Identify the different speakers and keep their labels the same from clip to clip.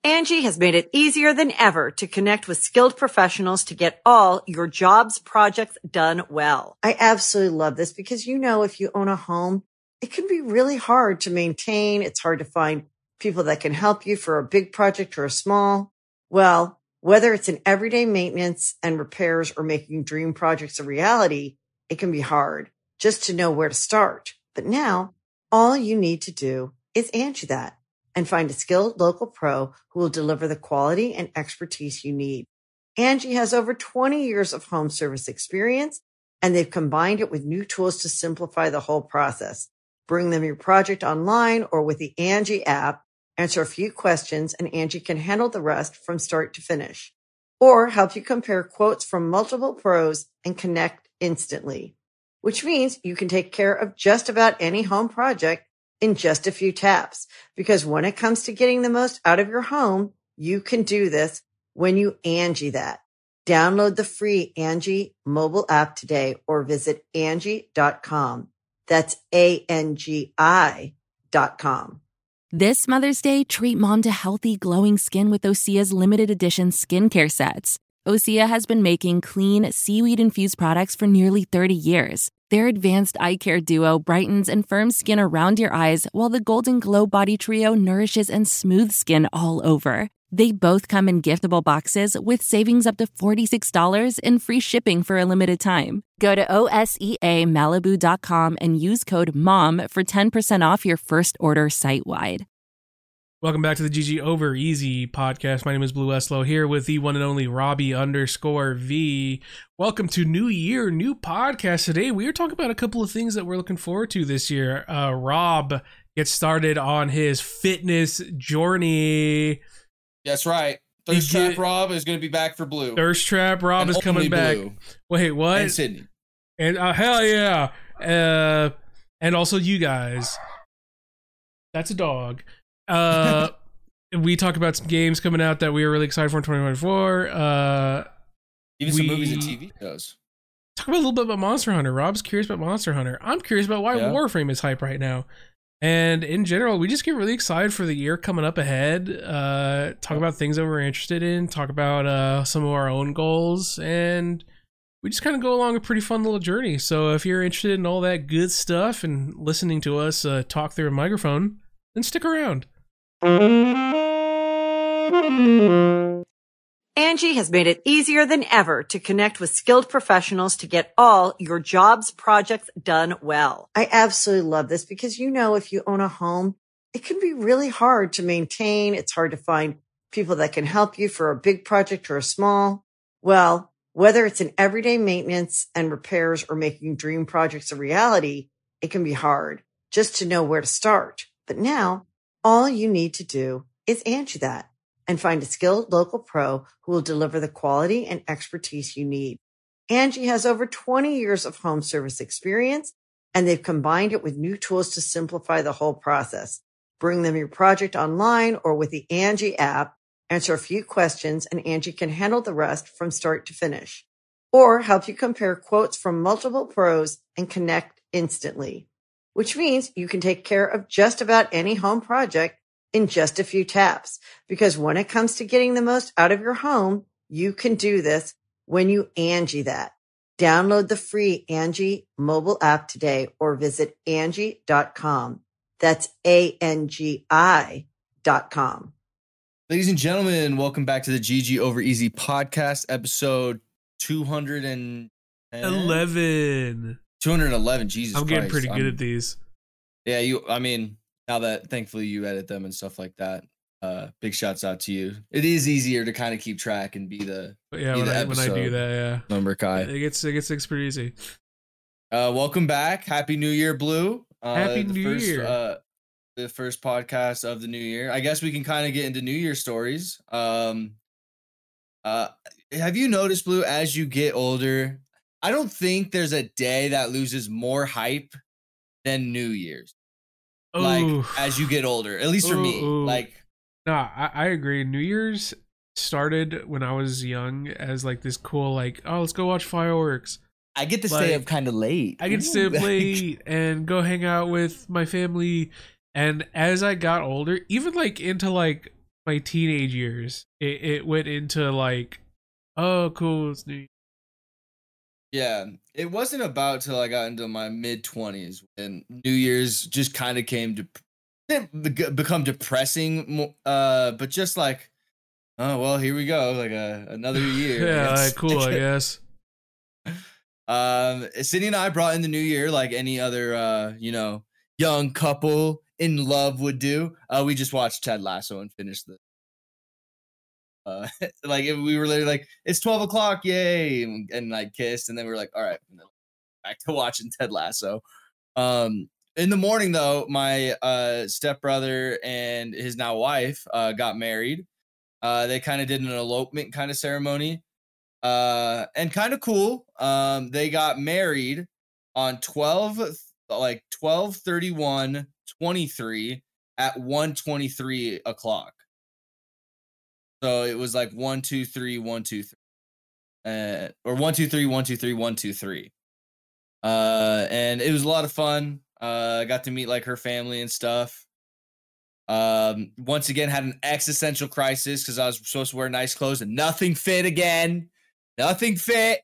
Speaker 1: Angie has made it easier than ever to connect with skilled professionals to get all your jobs projects done well. I absolutely love this because, if you own a home, it can be really hard to maintain. It's hard to find people that can help you for a big project or a small. Well, whether it's in everyday maintenance and repairs or making dream projects a reality, it can be hard just to know where to start. But now all you need to do is Angie that and find a skilled local pro who will deliver the quality and expertise you need. Angie has over 20 years of home service experience, and they've combined it with new tools to simplify the whole process. Bring them your project online or with the Angie app, answer a few questions, and Angie can handle the rest from start to finish. Or help you compare quotes from multiple pros and connect instantly, which means you can take care of just about any home project in just a few taps. Because when it comes to getting the most out of your home, you can do this when you Angie that. Download the free Angie mobile app today or visit Angie.com. That's ANGI.com.
Speaker 2: This Mother's Day, treat mom to healthy, glowing skin with Osea's limited edition skincare sets. Osea has been making clean, seaweed-infused products for nearly 30 years. Their advanced eye care duo brightens and firms skin around your eyes, while the Golden Glow Body Trio nourishes and smooths skin all over. They both come in giftable boxes with savings up to $46 and free shipping for a limited time. Go to OSEAMalibu.com and use code MOM for 10% off your first order site-wide.
Speaker 3: Welcome back to the GG Over Easy podcast. My name is Blue Eslow here with the one and only Robbie_V. Welcome to New Year, new podcast. Today we are talking about a couple of things that we're looking forward to this year. Rob gets started on his fitness journey.
Speaker 4: That's right. Thirst Trap Rob is going to be back for Blue.
Speaker 3: Thirst Trap Rob is coming back.
Speaker 4: Blue.
Speaker 3: Wait, what?
Speaker 4: And Sydney.
Speaker 3: And hell yeah. And also you guys. That's a dog. We talk about some games coming out that we are really excited for in 2024.
Speaker 4: Even some movies and TV shows.
Speaker 3: Talk about a little bit about Monster Hunter. Rob's curious about Monster Hunter. I'm curious about why Warframe is hype right now. And in general, we just get really excited for the year coming up ahead. Talk about things that we're interested in. Talk about some of our own goals. And we just kind of go along a pretty fun little journey. So if you're interested in all that good stuff and listening to us talk through a microphone, then stick around.
Speaker 1: Angie has made it easier than ever to connect with skilled professionals to get all your jobs projects done well. I absolutely love this because, if you own a home, it can be really hard to maintain. It's hard to find people that can help you for a big project or a small. Well, whether it's in everyday maintenance and repairs or making dream projects a reality, it can be hard just to know where to start. But now all you need to do is Angie that and find a skilled local pro who will deliver the quality and expertise you need. Angie has over 20 years of home service experience, and they've combined it with new tools to simplify the whole process. Bring them your project online or with the Angie app, answer a few questions, and Angie can handle the rest from start to finish. Or help you compare quotes from multiple pros and connect instantly, which means you can take care of just about any home project in just a few taps. Because when it comes to getting the most out of your home, you can do this when you Angie that. Download the free Angie mobile app today or visit Angie.com. That's ANGI.com.
Speaker 4: Ladies and gentlemen, welcome back to the GG Over Easy podcast, episode 211. 211, Jesus
Speaker 3: I'm getting
Speaker 4: Christ.
Speaker 3: pretty good at these.
Speaker 4: Yeah, now that thankfully you edit them and stuff like that, big shouts out to you. It is easier to kind of keep track and be the
Speaker 3: when I do that,
Speaker 4: number guy.
Speaker 3: It gets pretty easy.
Speaker 4: Welcome back. Happy New Year, Blue.
Speaker 3: Happy New Year.
Speaker 4: The first podcast of the new year. I guess we can kind of get into New Year stories. Have you noticed, Blue, as you get older, I don't think there's a day that loses more hype than New Year's.
Speaker 3: Ooh.
Speaker 4: Like, as you get older, at least for me. Like,
Speaker 3: no, I agree. New Year's started when I was young as like this cool, like, oh, let's go watch fireworks.
Speaker 4: I get to stay up kind of late.
Speaker 3: I get to stay up late and go hang out with my family. And as I got older, even like into like my teenage years, it went into like, oh, cool, it's New Year.
Speaker 4: Yeah, it wasn't about till I got into my mid-20s when New Year's just kind of came to didn't become depressing, but just like, oh well, here we go, like another year.
Speaker 3: Yeah, like, cool, I guess.
Speaker 4: Sydney and I brought in the new year like any other young couple in love would do. We just watched Ted Lasso and finished the like we were literally like, it's 12 o'clock, yay, and like kissed, and then we were like, all right, back to watching Ted Lasso. In the morning though, my stepbrother and his now wife got married. They kind of did an elopement kind of ceremony, and kind of cool. They got married on 12/31/23 at 1:23 o'clock. So it was like 1 2 3 1 2 3, or 1 2 3 1 2 3 1 2 3. And it was a lot of fun. I got to meet like her family and stuff. Once again had an existential crisis because I was supposed to wear nice clothes and nothing fit again. Nothing fit.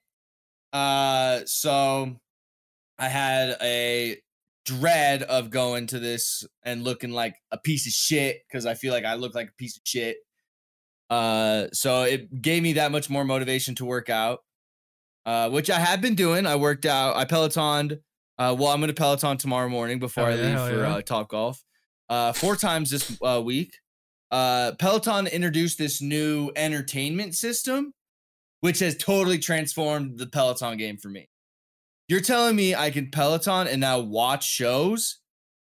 Speaker 4: So I had a dread of going to this and looking like a piece of shit because I feel like I look like a piece of shit. So it gave me that much more motivation to work out, which I have been doing. I worked out. I Pelotoned. Well, I'm going to Peloton tomorrow morning before I leave for Topgolf. 4 times this week. Peloton introduced this new entertainment system, which has totally transformed the Peloton game for me. You're telling me I can Peloton and now watch shows?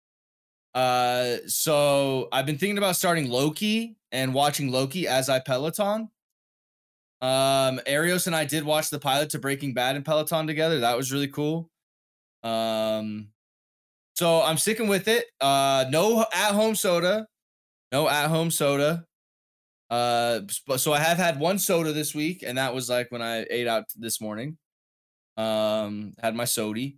Speaker 4: So I've been thinking about starting Loki and watching Loki as I Peloton. Arios and I did watch the pilot to Breaking Bad and Peloton together. That was really cool. So I'm sticking with it. No at-home soda. No at-home soda. So I have had one soda this week, and that was like when I ate out this morning. Had my sody.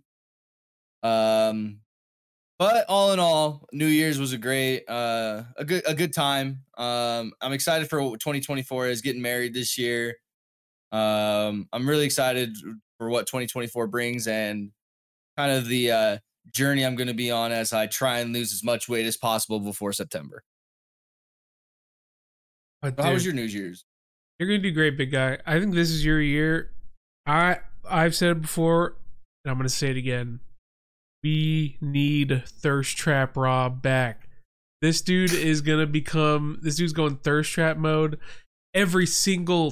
Speaker 4: But all in all, New Year's was a great, a good time. I'm excited for what 2024 is, getting married this year. I'm really excited for what 2024 brings and kind of the journey I'm going to be on as I try and lose as much weight as possible before September. How was your New Year's?
Speaker 3: You're going to do great, big guy. I think this is your year. I've said it before, and I'm going to say it again. We need Thirst Trap Rob back. This dude's going thirst trap mode. Every single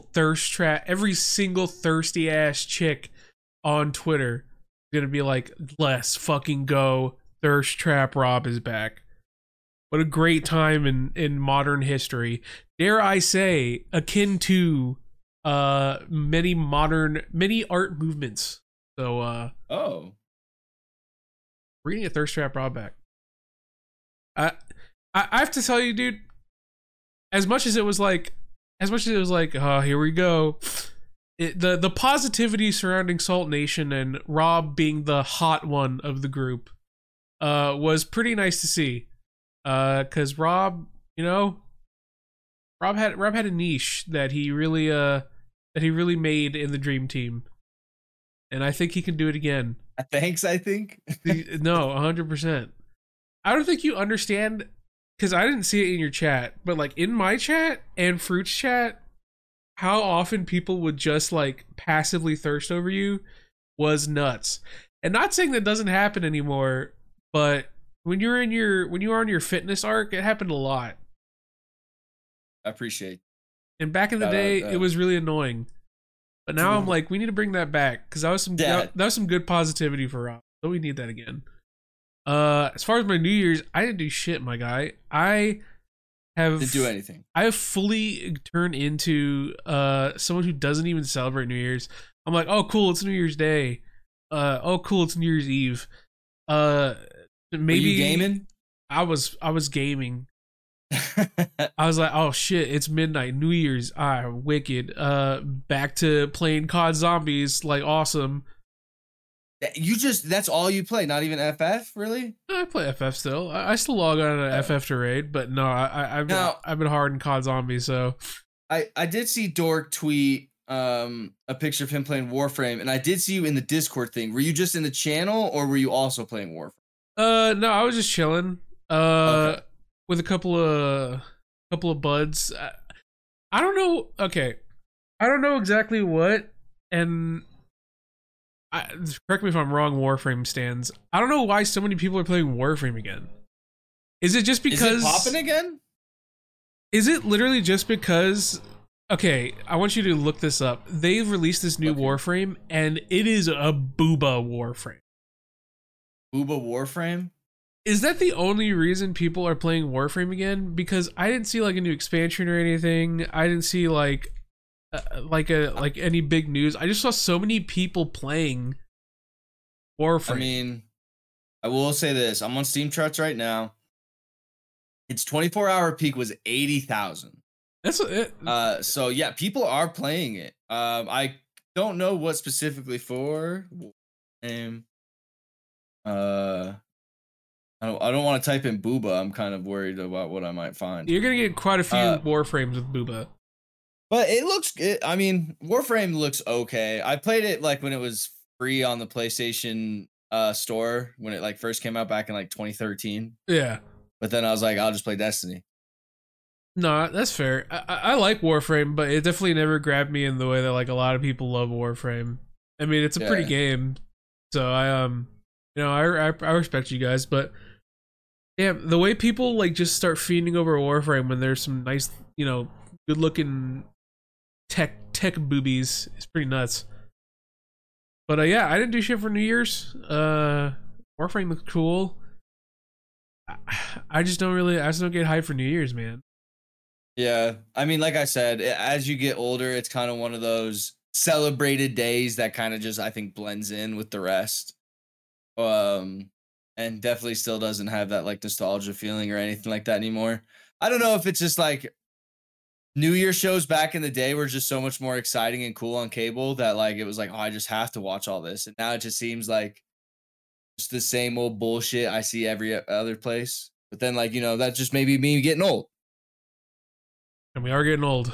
Speaker 3: thirsty ass chick on Twitter is going to be like, let's fucking go. Thirst Trap Rob is back. What a great time in modern history. Dare I say, akin to many art movements. So we're gonna get Thirst Trap Rob back. I have to tell you, dude, as much as it was like, oh, here we go. The positivity surrounding Salt Nation and Rob being the hot one of the group was pretty nice to see. Cause Rob, Rob had a niche that he really made in the Dream Team. And I think he can do it again.
Speaker 4: Thanks, I think.
Speaker 3: No, 100%. I don't think you understand, because I didn't see it in your chat, but like in my chat and Fruit's chat, how often people would just like passively thirst over you was nuts. And not saying that doesn't happen anymore, but when you were on your fitness arc, it happened a lot.
Speaker 4: I appreciate it.
Speaker 3: And back in the day, it was really annoying. But now I'm like, we need to bring that back, because that was some good positivity for Rob. So we need that again. As far as my New Year's, I didn't do shit, my guy. Didn't
Speaker 4: do anything.
Speaker 3: I have fully turned into someone who doesn't even celebrate New Year's. I'm like, oh cool, it's New Year's Day. Oh cool, it's New Year's Eve. Maybe
Speaker 4: were you gaming?
Speaker 3: I was gaming. I was like, oh shit, it's midnight, New Year's, wicked. Back to playing COD Zombies, like awesome.
Speaker 4: That's all you play, not even FF, really?
Speaker 3: I play FF still. I still log on to FF to raid, but no, I've been hard in COD Zombie, so
Speaker 4: I did see Dork tweet a picture of him playing Warframe, and I did see you in the Discord thing. Were you just in the channel, or were you also playing Warframe?
Speaker 3: No, I was just chilling.
Speaker 4: Okay.
Speaker 3: With a couple of buds. I don't know. Okay, I don't know exactly what, and correct me if I'm wrong, Warframe stands. I don't know why so many people are playing Warframe again. Is it just because...
Speaker 4: Is it popping again?
Speaker 3: Is it literally just because... Okay, I want you to look this up. They've released this new Warframe, and it is a booba Warframe.
Speaker 4: Booba Warframe?
Speaker 3: Is that the only reason people are playing Warframe again? Because I didn't see like a new expansion or anything. I didn't see like any big news. I just saw so many people playing Warframe.
Speaker 4: I mean, I will say this. I'm on Steam charts right now. Its 24-hour peak was 80,000.
Speaker 3: That's it.
Speaker 4: So yeah, people are playing it. I don't know what specifically for. I don't want to type in Booba. I'm kind of worried about what I might find.
Speaker 3: You're gonna get quite a few Warframes with Booba.
Speaker 4: But it looks good. I mean, Warframe looks okay. I played it like when it was free on the PlayStation store when it like first came out back in like 2013.
Speaker 3: Yeah.
Speaker 4: But then I was like, I'll just play Destiny.
Speaker 3: No, that's fair. I like Warframe, but it definitely never grabbed me in the way that like a lot of people love Warframe. I mean, it's a pretty game, so I respect you guys, but yeah, the way people like just start fiending over Warframe when there's some nice, good looking tech boobies is pretty nuts. But yeah, I didn't do shit for New Year's. Warframe looks cool. I just don't get hyped for New Year's, man.
Speaker 4: Yeah, I mean, like I said, as you get older, it's kind of one of those celebrated days that kind of just, I think, blends in with the rest. And definitely still doesn't have that like nostalgia feeling or anything like that anymore. I don't know if it's just like New Year shows back in the day were just so much more exciting and cool on cable that like it was like, oh, I just have to watch all this. And now it just seems like just the same old bullshit I see every other place. But then like, that's just maybe me getting old.
Speaker 3: And we are getting old.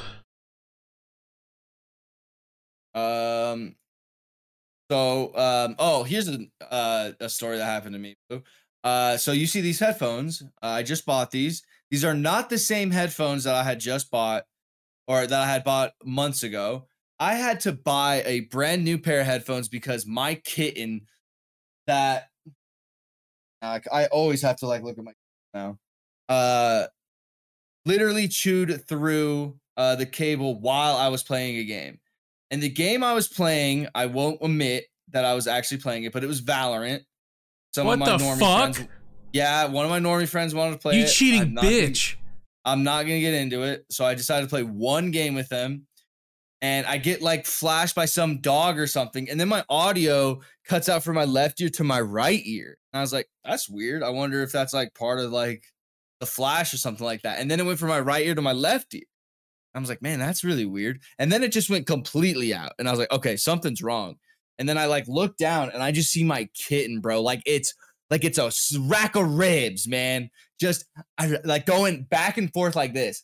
Speaker 4: Here's a story that happened to me. So you see these headphones. I just bought these. These are not the same headphones that I had just bought or that I had bought months ago. I had to buy a brand new pair of headphones because my kitten that I always have to like look at my now. Literally chewed through the cable while I was playing a game. And the game I was playing, I won't admit that I was actually playing it, but it was Valorant.
Speaker 3: What the fuck?
Speaker 4: One of my normie friends wanted to play it.
Speaker 3: You cheating bitch.
Speaker 4: I'm not going to get into it. So I decided to play one game with them. And I get like flashed by some dog or something. And then my audio cuts out from my left ear to my right ear. And I was like, that's weird. I wonder if that's like part of like the flash or something like that. And then it went from my right ear to my left ear. I was like, man, that's really weird. And then it just went completely out. And I was like, okay, something's wrong. And then I like look down and I just see my kitten, bro. Like it's a rack of ribs, man. Just like going back and forth like this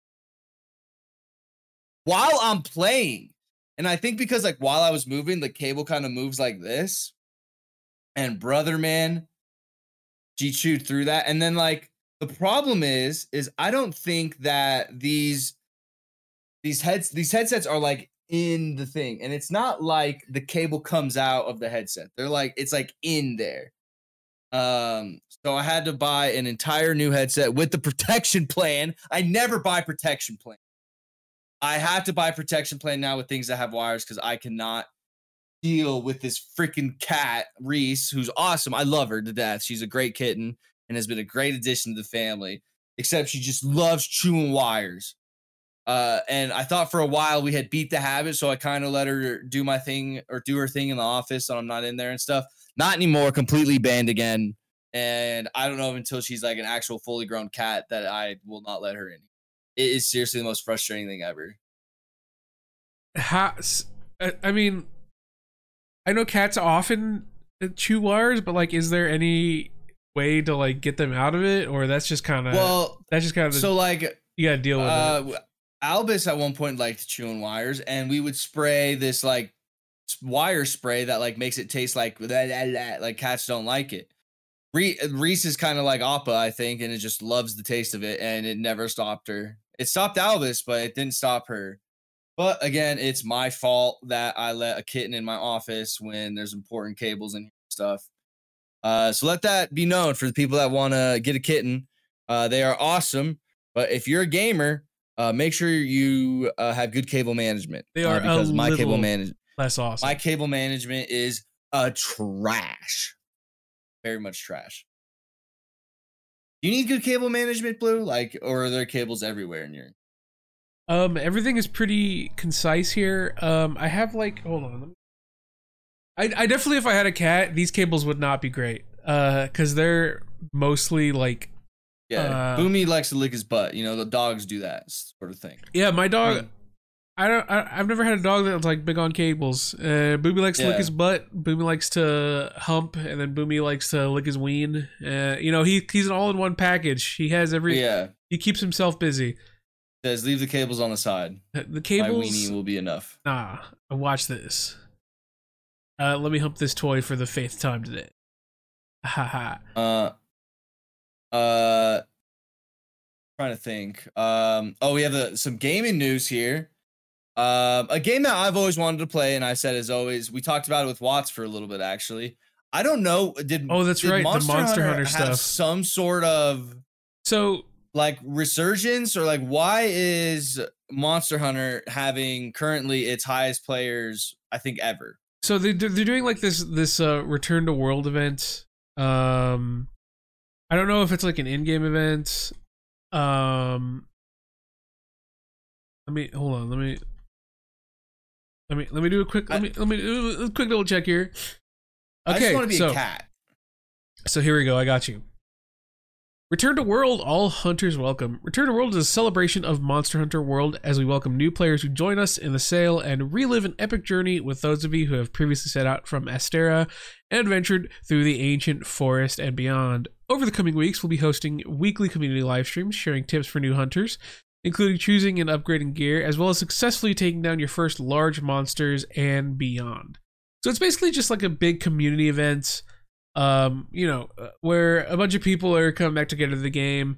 Speaker 4: while I'm playing. And I think because like while I was moving, the cable kind of moves like this. And brother, man, she chewed through that. And then like the problem is I don't think that these headsets are like in the thing, and it's not like the cable comes out of the headset. They're like, it's like in there. So I had to buy an entire new headset with the protection plan. I never buy protection plan. I have to buy protection plan now with things that have wires because I cannot deal with this freaking cat, Reese, who's awesome. I love her to death. She's a great kitten and has been a great addition to the family, except she just loves chewing wires. And I thought for a while we had beat the habit, so I kind of let her do my thing or do her thing in the office when I'm not in there and stuff. Not anymore, completely banned again. And I don't know until she's like an actual fully grown cat that I will not let her in. It is seriously the most frustrating thing ever.
Speaker 3: I mean, I know cats often chew wires, but like, is there any way to like get them out of it, or that's just kind of
Speaker 4: so like
Speaker 3: you gotta deal with it.
Speaker 4: Albus at one point liked chewing wires, and we would spray this like wire spray that like makes it taste like cats don't like it. Reese is kind of like Appa, I think, and it just loves the taste of it, and it never stopped her. It stopped Albus, but it didn't stop her. But again, it's my fault that I let a kitten in my office when there's important cables and stuff. So let that be known for the people that want to get a kitten. They are awesome, but if you're a gamer, make sure you have good cable management.
Speaker 3: They are because my cable management less awesome.
Speaker 4: My cable management is trash. Very much trash. You need good cable management, Blue? Like, or are there cables everywhere in your?
Speaker 3: Everything is pretty concise here. I have like, hold on. I definitely, if I had a cat, these cables would not be great. Because they're mostly like.
Speaker 4: Yeah, Boomy likes to lick his butt. You know, the dogs do that sort of thing.
Speaker 3: Yeah, my dog. I've never had a dog that was like big on cables. Boomy likes to lick his butt. Boomy likes to hump, and then Boomy likes to lick his ween. You know, he's an all-in-one package. He has every. Yeah. He keeps himself busy.
Speaker 4: Says leave the cables on the side.
Speaker 3: The cables.
Speaker 4: My weenie will be enough.
Speaker 3: Nah, watch this. Let me hump this toy for the 5th time today. Haha.
Speaker 4: Trying to think. We have some gaming news here. A game that I've always wanted to play, and I said as always, we talked about it with Watts for a little bit actually. I don't know. Did
Speaker 3: right,
Speaker 4: Monster
Speaker 3: the Monster Hunter
Speaker 4: have
Speaker 3: stuff.
Speaker 4: Some sort of like resurgence, or like why is Monster Hunter having currently its highest players I think ever?
Speaker 3: So they're doing like this return to world event. I don't know if it's like an in-game event. Let me do a quick let me do a quick double check here. Okay,
Speaker 4: I just want to be a cat.
Speaker 3: So here we go. I got you. Return to World, all hunters welcome. Return to World is a celebration of Monster Hunter World as we welcome new players who join us in the sale and relive an epic journey with those of you who have previously set out from Astera and ventured through the ancient forest and beyond. Over the coming weeks, we'll be hosting weekly community live streams sharing tips for new hunters, including choosing and upgrading gear, as well as successfully taking down your first large monsters and beyond. So it's basically just like a big community event. Where a bunch of people are coming back together to the game.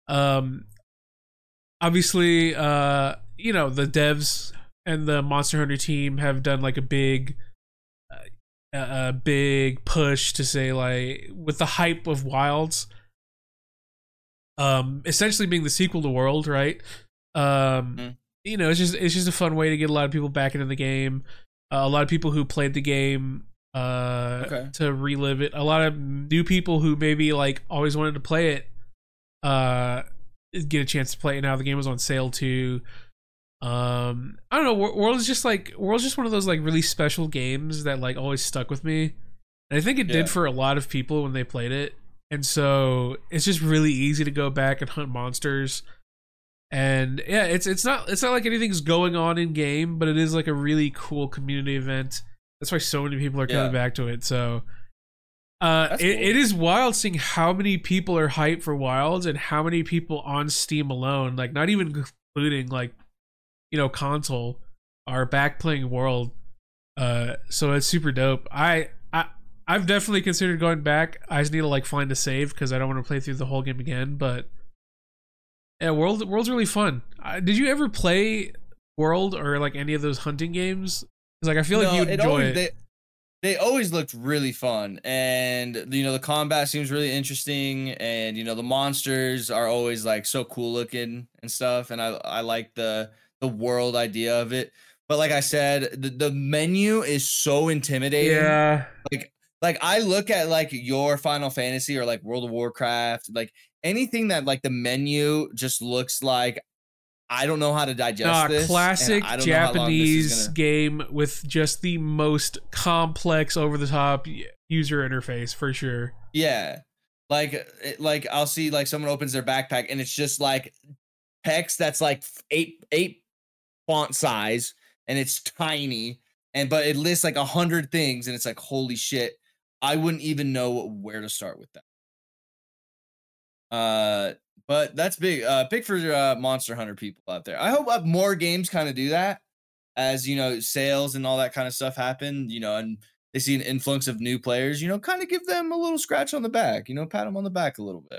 Speaker 3: Obviously, the devs and the Monster Hunter team have done like a big push to say, like, with the hype of Wilds, essentially being the sequel to World, right? It's just a fun way to get a lot of people back into the game. A lot of people who played the game to relive it. A lot of new people who maybe like always wanted to play it get a chance to play it now. The game was on sale too. I don't know. World's just one of those like really special games that like always stuck with me, and I think it did for a lot of people when they played it. And so it's just really easy to go back and hunt monsters. And yeah, it's not like anything's going on in game, but it is like a really cool community event. That's why so many people are coming back to it. So cool. It is wild seeing how many people are hyped for Wilds and how many people on Steam alone, like not even including like, console, are back playing World. So it's super dope. I've definitely considered going back. I just need to like find a save because I don't want to play through the whole game again. But yeah, World's really fun. Did you ever play World or like any of those hunting games? Like I feel like you enjoy it.
Speaker 4: They always looked really fun, and the combat seems really interesting, and the monsters are always like so cool looking and stuff, and I like the world idea of it. But like I said, the menu is so intimidating.
Speaker 3: Yeah.
Speaker 4: Like I look at like your Final Fantasy or like World of Warcraft, like anything that like the menu just looks like I don't know how to digest this.
Speaker 3: Classic Japanese game with just the most complex, over-the-top user interface for sure.
Speaker 4: Yeah, like I'll see like someone opens their backpack and it's just like text that's like eight font size and it's tiny, but it lists like 100 things and it's like holy shit. I wouldn't even know where to start with that. But that's big. Big for Monster Hunter people out there. I hope more games kind of do that, as sales and all that kind of stuff happen. And they see an influx of new players. Kind of give them a little scratch on the back. Pat them on the back a little bit.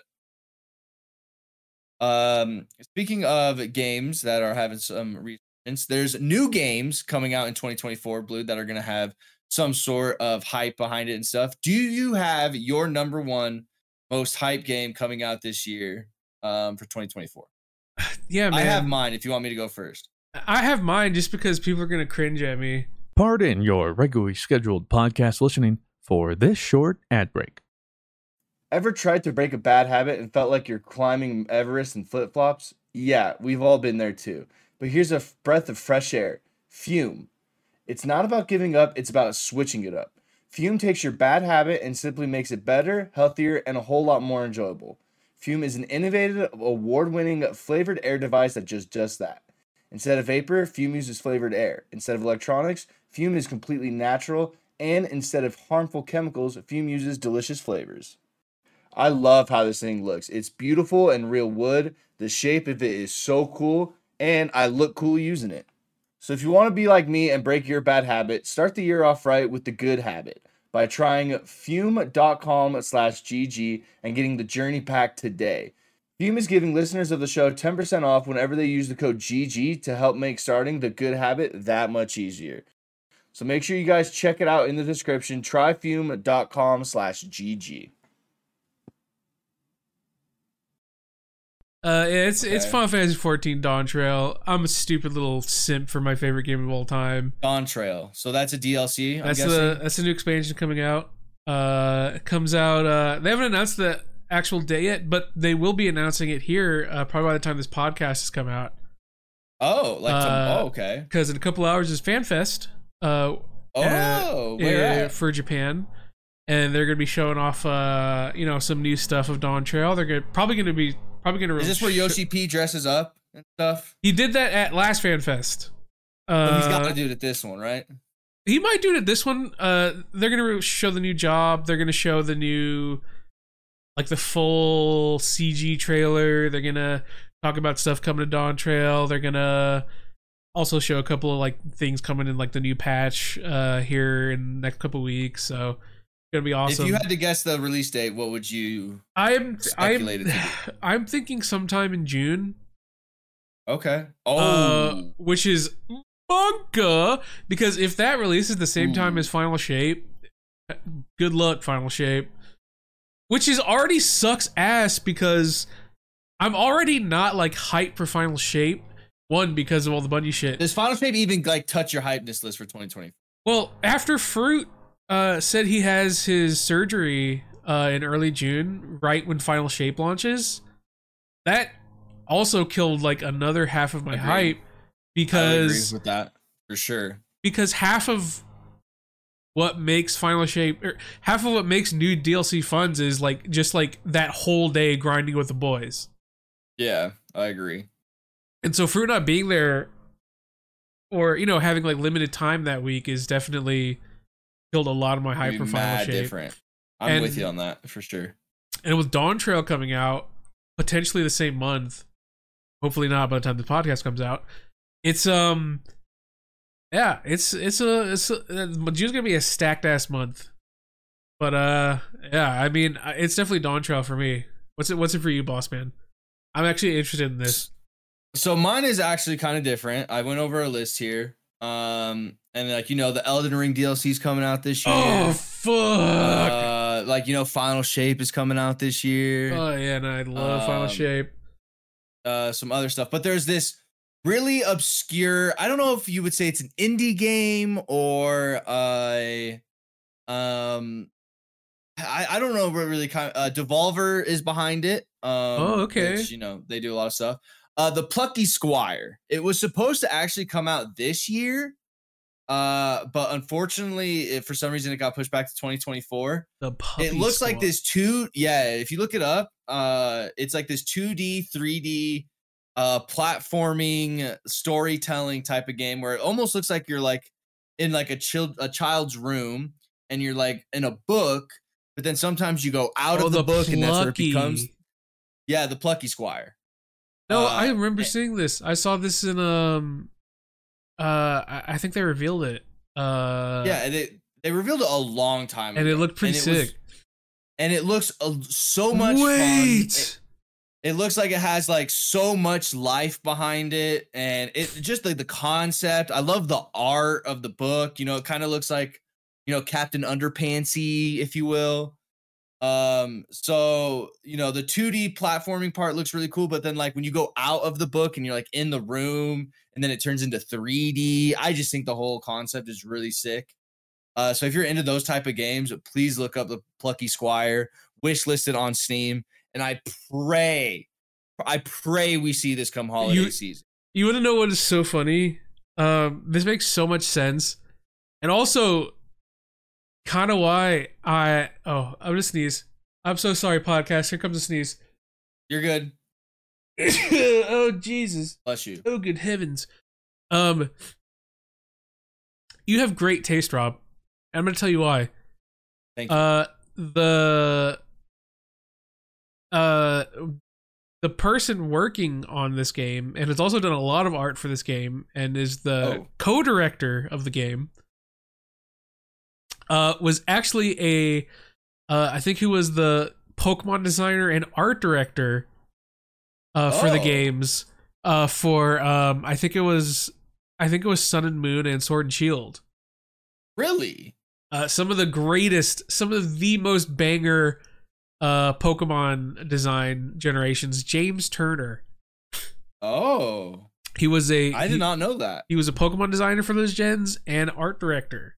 Speaker 4: Speaking of games that are having some resurgence, there's new games coming out in 2024, Blue, that are going to have some sort of hype behind it and stuff. Do you have your number one most hype game coming out this year for 2024?
Speaker 3: Yeah, man.
Speaker 4: I have mine if you want me to go first.
Speaker 3: I have mine just because people are going to cringe at me.
Speaker 5: Pardon your regularly scheduled podcast listening for this short ad break.
Speaker 6: Ever tried to break a bad habit and felt like you're climbing Everest in flip-flops? Yeah, we've all been there too. But here's a breath of fresh air. Fume. It's not about giving up, it's about switching it up. Fume takes your bad habit and simply makes it better, healthier, and a whole lot more enjoyable. Fume is an innovative, award-winning flavored air device that just that. Instead of vapor, Fume uses flavored air. Instead of electronics, Fume is completely natural. And instead of harmful chemicals, Fume uses delicious flavors. I love how this thing looks. It's beautiful and real wood. The shape of it is so cool, and I look cool using it. So if you want to be like me and break your bad habit, start the year off right with the good habit by trying fume.com/GG and getting the journey pack today. Fume is giving listeners of the show 10% off whenever they use the code GG to help make starting the good habit that much easier. So make sure you guys check it out in the description. Try fume.com/GG.
Speaker 3: It's Final Fantasy 14 Dawn Trail. I'm a stupid little simp for my favorite game of all time.
Speaker 4: Dawn Trail. So that's a DLC. That's a
Speaker 3: new expansion coming out. It comes out. They haven't announced the actual day yet, but they will be announcing it here probably by the time this podcast has come out.
Speaker 4: Oh, okay.
Speaker 3: Because in a couple hours is FanFest. For Japan. And they're gonna be showing off, some new stuff of Dawn Trail. They're probably gonna.
Speaker 4: Is this where Yoshi P dresses up and stuff?
Speaker 3: He did that at last FanFest.
Speaker 4: He's got to do it at this one, right?
Speaker 3: He might do it at this one. They're gonna show the new job. They're gonna show the new, the full CG trailer. They're gonna talk about stuff coming to Dawn Trail. They're gonna also show a couple of things coming in, the new patch here in the next couple of weeks. So. Gonna be awesome.
Speaker 4: If you had to guess the release date, what would you speculate it to be?
Speaker 3: I'm thinking sometime in June.
Speaker 4: Okay.
Speaker 3: Which is bunka, because if that releases the same time as Final Shape, good luck, Final Shape. Which is already sucks ass because I'm already not hyped for Final Shape. One, because of all the Bungie shit.
Speaker 4: Does Final Shape even touch your hypeness list for 2020?
Speaker 3: Well, after Fruit said he has his surgery in early June, right when Final Shape launches, that also killed another half of my hype, because
Speaker 4: I agree with that for sure.
Speaker 3: Because half of what makes Final Shape, or half of what makes new DLC funds is just that whole day grinding with the boys.
Speaker 4: Yeah, I agree.
Speaker 3: And so Fruit not being there, or having limited time that week, is definitely killed a lot of my hype for Final Shape.
Speaker 4: Different. I'm with you on that for sure.
Speaker 3: And with Dawn Trail coming out potentially the same month, hopefully not by the time the podcast comes out, it's June's gonna be a stacked ass month. But I mean, it's definitely Dawn Trail for me. What's it for you, boss man? I'm actually interested in this.
Speaker 4: So mine is actually kind of different. I went over a list here. And the Elden Ring DLC is coming out this year.
Speaker 3: Oh fuck!
Speaker 4: Final Shape is coming out this year.
Speaker 3: Oh yeah, and I love Final Shape.
Speaker 4: Some other stuff, but there's this really obscure. I don't know if you would say it's an indie game or I don't know what really Devolver is behind it.
Speaker 3: Okay.
Speaker 4: Which, they do a lot of stuff. The Plucky Squire. It was supposed to actually come out this year. But unfortunately, for some reason it got pushed back to 2024. It looks like this if you look it up, it's this 2D, 3D platforming storytelling type of game where it almost looks like you're in a child's room, and you're like in a book, but then sometimes you go out of the book and that's where it becomes. Yeah, the Plucky Squire.
Speaker 3: No, I remember seeing this. I saw this in I think they revealed it.
Speaker 4: Yeah, they revealed it a long time ago.
Speaker 3: And it looked pretty sick.
Speaker 4: And it looks so much fun. It looks like it has like so much life behind it, and it just like the concept. I love the art of the book. You know, it kind of looks like, you know, Captain Underpantsy, if you will. So, you know, the 2D platforming part looks really cool, but then like when you go out of the book and you're like in the room and then it turns into 3D, I just think the whole concept is really sick. So if you're into those type of games, please look up the Plucky Squire, wish listed on Steam. And I pray we see this come holiday season. You
Speaker 3: want to know what is so funny? This makes so much sense. And also kind of why I'm gonna sneeze. I'm so sorry, podcast. Here comes a sneeze.
Speaker 4: You're good.
Speaker 3: Oh, Jesus.
Speaker 4: Bless you.
Speaker 3: Oh, good heavens. You have great taste, Rob. And I'm gonna tell you why.
Speaker 4: Thank you.
Speaker 3: The person working on this game, and has also done a lot of art for this game, and is the co-director of the game, was actually I think he was the Pokemon designer and art director for the games for I think it was Sun and Moon and Sword and Shield.
Speaker 4: Really?
Speaker 3: Some of the most banger Pokemon design generations. James Turner.
Speaker 4: Oh.
Speaker 3: I
Speaker 4: did not know that.
Speaker 3: He was a Pokemon designer for those gens and art director.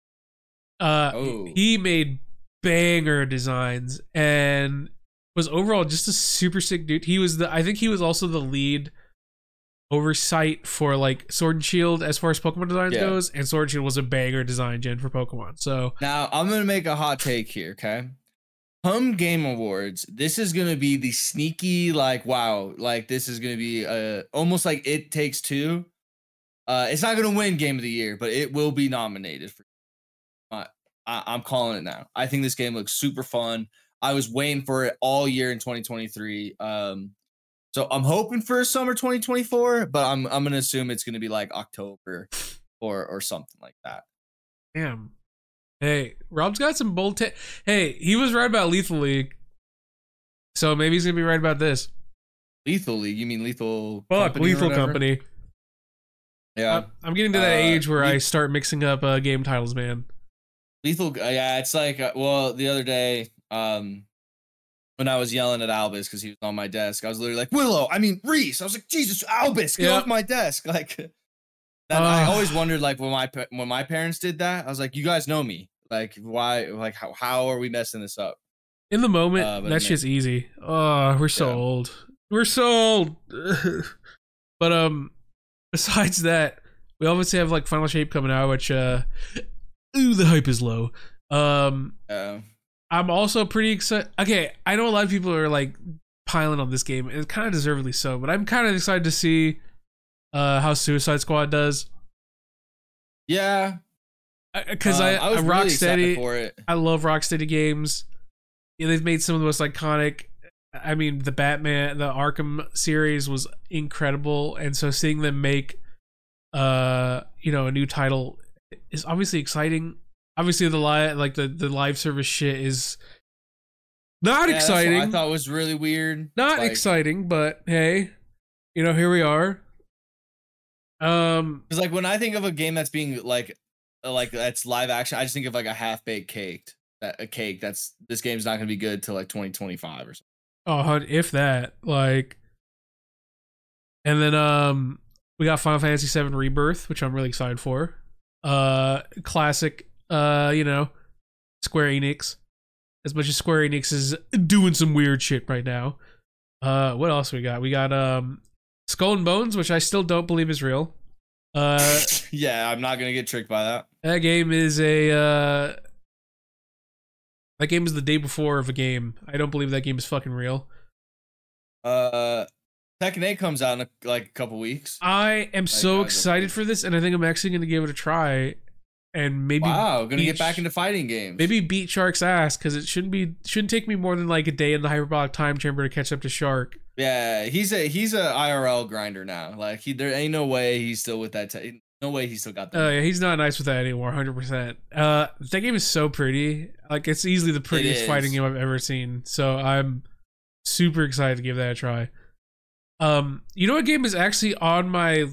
Speaker 3: He made banger designs and was overall just a super sick dude. I think he was also the lead oversight for like Sword and Shield as far as Pokemon designs goes, and Sword and Shield was a banger design gen for Pokemon. So
Speaker 4: now I'm gonna make a hot take here, okay? Come Game Awards, this is gonna be the sneaky, like, wow, like this is gonna be almost like It Takes Two. It's not gonna win Game of the Year, but it will be nominated for. I'm calling it now. I think this game looks super fun. I was waiting for it all year in 2023. So I'm hoping for summer 2024, but I'm gonna assume it's gonna be like October or something like that.
Speaker 3: Damn. Hey, Rob's got some bold Hey, he was right about Lethal League. So maybe he's gonna be right about this.
Speaker 4: Lethal League? You mean Lethal
Speaker 3: Company? Lethal Company.
Speaker 4: Yeah.
Speaker 3: I'm getting to that age where I start mixing up game titles, man.
Speaker 4: Lethal, yeah, it's like, the other day, when I was yelling at Albus because he was on my desk, I was literally like, Reese. I was like, Jesus, Albus, get off my desk. Like, I always wondered, like, when my parents did that, I was like, you guys know me. Like, why? Like, how are we messing this up?
Speaker 3: In the moment, that shit's easy. Oh, we're so old. We're so old. But besides that, we obviously have like Final Shape coming out, which the hype is low. I'm also pretty excited. Okay, I know a lot of people are like piling on this game, and kind of deservedly so, but I'm kind of excited to see how Suicide Squad does.
Speaker 4: Yeah,
Speaker 3: because I was really excited for it. I love Rocksteady games. Yeah, they've made some of the most iconic. I mean, the Arkham series was incredible, and so seeing them make, a new title is obviously exciting. Obviously, the live service shit is not exciting.
Speaker 4: That's what I thought was really weird.
Speaker 3: Not exciting, but hey, here we are.
Speaker 4: Because like when I think of a game that's being like that's live action, I just think of like a half-baked cake. This game's not gonna be good till like 2025 or something.
Speaker 3: Oh, if that, like, and then we got Final Fantasy VII Rebirth, which I'm really excited for. Classic, Square Enix. As much as Square Enix is doing some weird shit right now. What else we got? We got Skull and Bones, which I still don't believe is real.
Speaker 4: Yeah, I'm not gonna get tricked by that.
Speaker 3: That game is that game is the day before of a game. I don't believe that game is fucking real.
Speaker 4: Tekken 8 comes out in a couple weeks.
Speaker 3: I am so excited for this, and I think I'm actually going to give it a try. and maybe
Speaker 4: gonna get back into fighting games.
Speaker 3: Maybe beat Shark's ass, because it shouldn't take me more than like a day in the hyperbolic time chamber to catch up to Shark.
Speaker 4: Yeah, he's a IRL grinder now. Like there ain't no way he's still with that. No way he's still got that.
Speaker 3: Oh yeah, he's not nice with that anymore. 100%. That game is so pretty. Like it's easily the prettiest fighting game I've ever seen. So I'm super excited to give that a try. You know what game is actually on my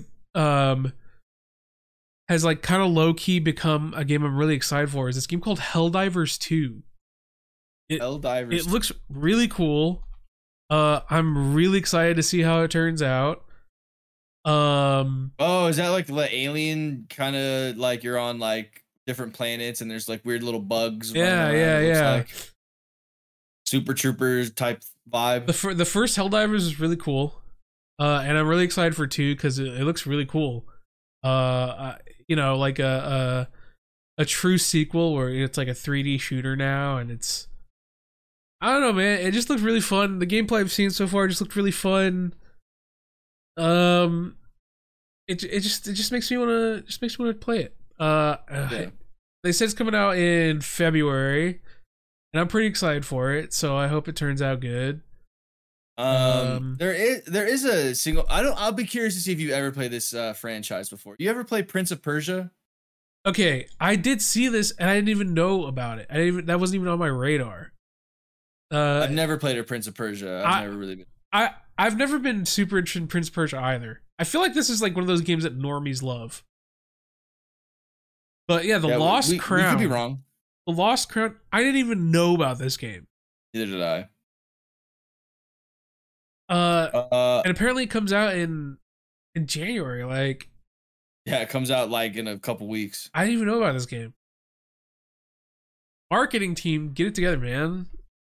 Speaker 3: has like kind of low key become a game I'm really excited for, is this game called Helldivers 2.
Speaker 4: Helldivers.
Speaker 3: It looks really cool. I'm really excited to see how it turns out.
Speaker 4: Oh, is that like the alien kind of like you're on like different planets and there's like weird little bugs?
Speaker 3: Yeah.
Speaker 4: Like Super Troopers type vibe.
Speaker 3: The first Helldivers is really cool. And I'm really excited for 2 because it looks really cool. You know, like a true sequel where it's like a 3D shooter now, and it's, I don't know, man. It just looked really fun. The gameplay I've seen so far just looked really fun. It just makes me want to play it.
Speaker 4: Yeah.
Speaker 3: They said it's coming out in February, and I'm pretty excited for it. So I hope it turns out good.
Speaker 4: There is a single. I'll be curious to see if you've ever played this franchise before. You ever play Prince of Persia?
Speaker 3: Okay, I did see this and I didn't even know about it. That wasn't even on my radar.
Speaker 4: I've never played a Prince of Persia.
Speaker 3: I've never been super interested in Prince of Persia either. I feel like this is like one of those games that normies love. But yeah, Lost Crown.
Speaker 4: We could be wrong.
Speaker 3: The Lost Crown. I didn't even know about this game.
Speaker 4: Neither did I.
Speaker 3: And apparently it comes out in January. Like,
Speaker 4: yeah, it comes out like in a couple weeks.
Speaker 3: I didn't even know about this game. Marketing team, get it together, man.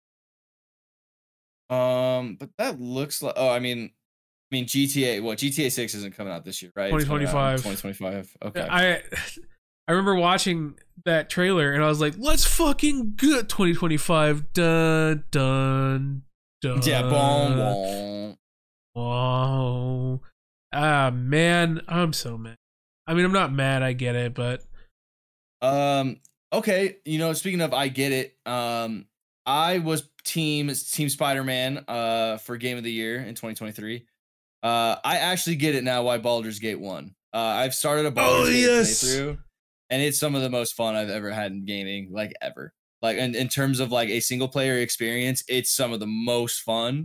Speaker 4: But that looks like. Oh, I mean, GTA. What, GTA 6 isn't coming out this year, right?
Speaker 3: 2025.
Speaker 4: 2025. Okay.
Speaker 3: I remember watching that trailer and I was like, let's fucking good 2025. Dun dun dun.
Speaker 4: Yeah, boom.
Speaker 3: Wow. Ah, man, I'm so mad. I mean, I'm not mad, I get it, but
Speaker 4: okay, you know, speaking of I get it, I was team Spider-Man for Game of the Year in 2023. I actually get it now why Baldur's Gate won. I've started a Baldur's Gate playthrough, and it's some of the most fun I've ever had in gaming, like ever. Like in terms of like a single player experience, it's some of the most fun.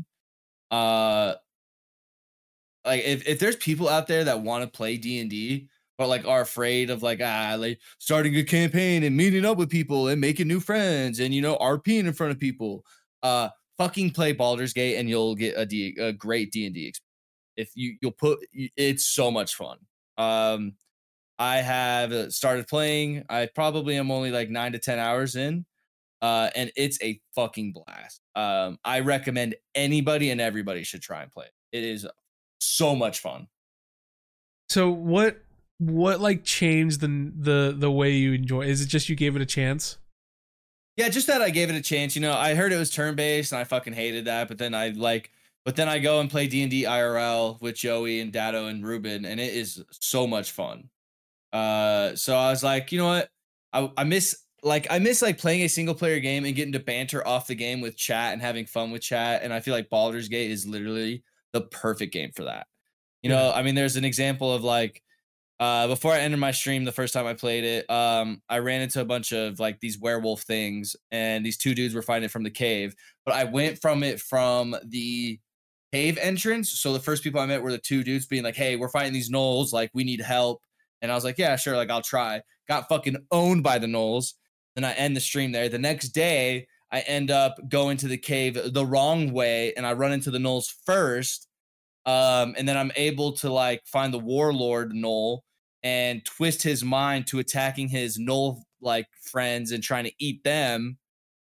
Speaker 4: Like if there's people out there that want to play D&D but like are afraid of like starting a campaign and meeting up with people and making new friends and, you know, RPing in front of people, fucking play Baldur's Gate and you'll get a great D&D experience. If it's so much fun. I have started playing. I probably am only like 9 to 10 hours in, and it's a fucking blast. I recommend anybody and everybody should try and play it. It is so much fun.
Speaker 3: So what like changed the way you enjoy? Is it just you gave it a chance?
Speaker 4: Yeah, just that I gave it a chance. You know, I heard it was turn-based and I fucking hated that, but then I go and play D&D IRL with Joey and Dado and Ruben, and it is so much fun. So I was like, you know what? I miss like playing a single player game and getting to banter off the game with chat and having fun with chat. And I feel like Baldur's Gate is literally the perfect game for that. You know, I mean, there's an example of like, before I ended my stream, the first time I played it, I ran into a bunch of like these werewolf things, and these two dudes were fighting it from the cave. But I went from the cave entrance. So the first people I met were the two dudes being like, hey, we're fighting these gnolls. Like, we need help. And I was like, yeah, sure. Like, I'll try. Got fucking owned by the gnolls. Then I end the stream there. The next day, I end up going to the cave the wrong way, and I run into the gnolls first. And then I'm able to like find the warlord gnoll and twist his mind to attacking his gnoll like friends and trying to eat them.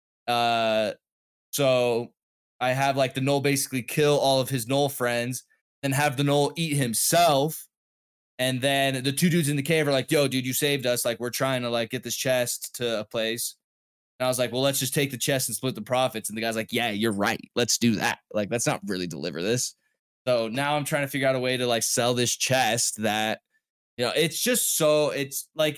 Speaker 4: So I have like the gnoll basically kill all of his gnoll friends and have the gnoll eat himself. And then the two dudes in the cave are like, yo, dude, you saved us. Like, we're trying to like get this chest to a place. And I was like, well, let's just take the chest and split the profits. And the guy's like, yeah, you're right. Let's do that. Like, let's not really deliver this. So now I'm trying to figure out a way to like sell this chest that, you know, it's just so, it's like,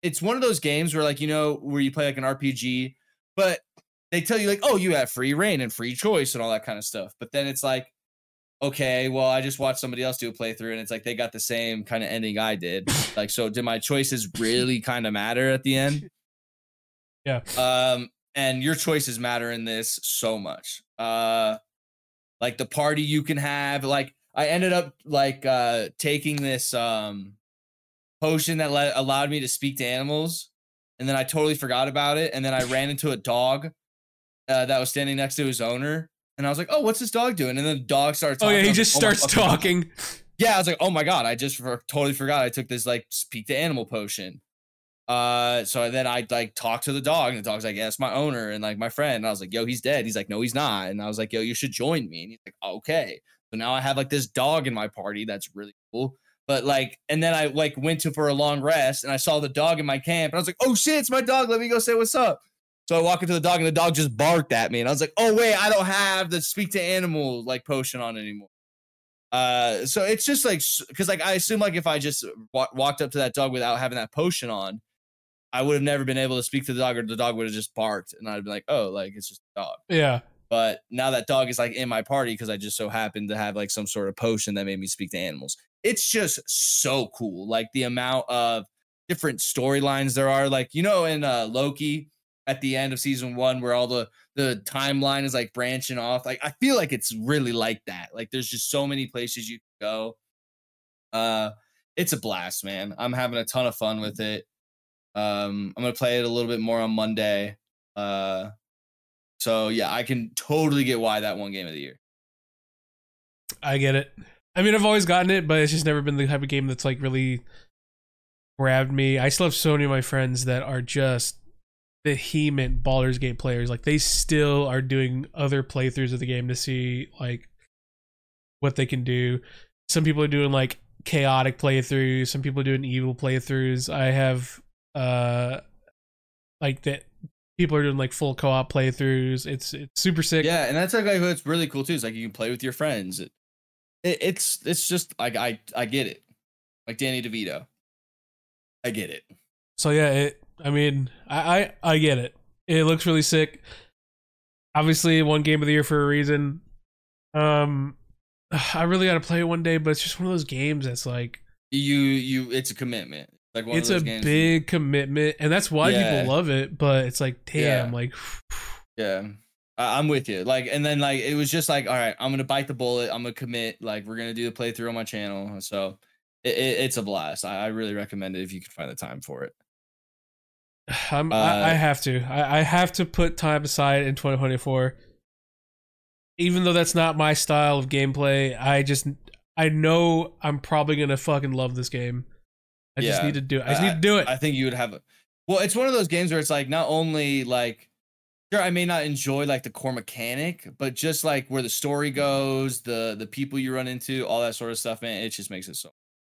Speaker 4: it's one of those games where like, you know, where you play like an RPG, but they tell you like, oh, you have free reign and free choice and all that kind of stuff. But then it's like, okay, well, I just watched somebody else do a playthrough and it's like they got the same kind of ending I did. Like, so did my choices really kind of matter at the end?
Speaker 3: Yeah.
Speaker 4: And your choices matter in this so much. Like the party you can have, like I ended up like taking this potion that allowed me to speak to animals, and then I totally forgot about it, and then I ran into a dog that was standing next to his owner, and I was like, oh, what's this dog doing? And then the dog started talking.
Speaker 3: Oh yeah, he just starts talking.
Speaker 4: Yeah, I was like, oh my God, I just totally forgot I took this like speak to animal potion. So then I like talked to the dog, and the dog's like, yeah, it's my owner and like my friend. And I was like, yo, he's dead. He's like, no, he's not. And I was like, yo, you should join me. And he's like, okay. So now I have like this dog in my party. That's really cool. But like, and then I like went for a long rest and I saw the dog in my camp and I was like, oh shit, it's my dog. Let me go say what's up. So I walk into the dog and the dog just barked at me. And I was like, oh wait, I don't have the speak to animal like potion on anymore. So it's just like, cause like, I assume like if I just walked up to that dog without having that potion on, I would have never been able to speak to the dog, or the dog would have just barked and I'd be like, oh, like it's just a dog.
Speaker 3: Yeah.
Speaker 4: But now that dog is like in my party because I just so happened to have like some sort of potion that made me speak to animals. It's just so cool. Like the amount of different storylines there are. Like, you know, in Loki at the end of season 1 where all the timeline is like branching off. Like I feel like it's really like that. Like there's just so many places you can go. It's a blast, man. I'm having a ton of fun with it. I'm gonna play it a little bit more on Monday. So yeah, I can totally get why that won game of the year.
Speaker 3: I get it. I mean, I've always gotten it, but it's just never been the type of game that's like really grabbed me. I still have so many of my friends that are just vehement Baldur's Gate players. Like they still are doing other playthroughs of the game to see like what they can do. Some people are doing like chaotic playthroughs. Some people are doing evil playthroughs. I have like that people are doing like full co-op playthroughs. It's super sick.
Speaker 4: Yeah, and that's like what's really cool too. Is like you can play with your friends. It's just like I get it. Like Danny DeVito, I get it.
Speaker 3: So yeah, I mean I get it. It looks really sick. Obviously, it won game of the year for a reason. I really got to play it one day, but it's just one of those games that's like
Speaker 4: it's a commitment. Like
Speaker 3: it's a big commitment, and that's why people love it. But it's like, damn, like,
Speaker 4: yeah, I'm with you. Like, and then like it was just like, all right, I'm gonna bite the bullet. I'm gonna commit. Like, we're gonna do the playthrough on my channel. So it's a blast. I really recommend it if you can find the time for it.
Speaker 3: I have to. I have to put time aside in 2024. Even though that's not my style of gameplay, I know I'm probably gonna fucking love this game. I just need to do it. I just need to do it.
Speaker 4: I think you would have well, it's one of those games where it's like not only like sure I may not enjoy like the core mechanic, but just like where the story goes, the people you run into, all that sort of stuff, man, it just makes it so.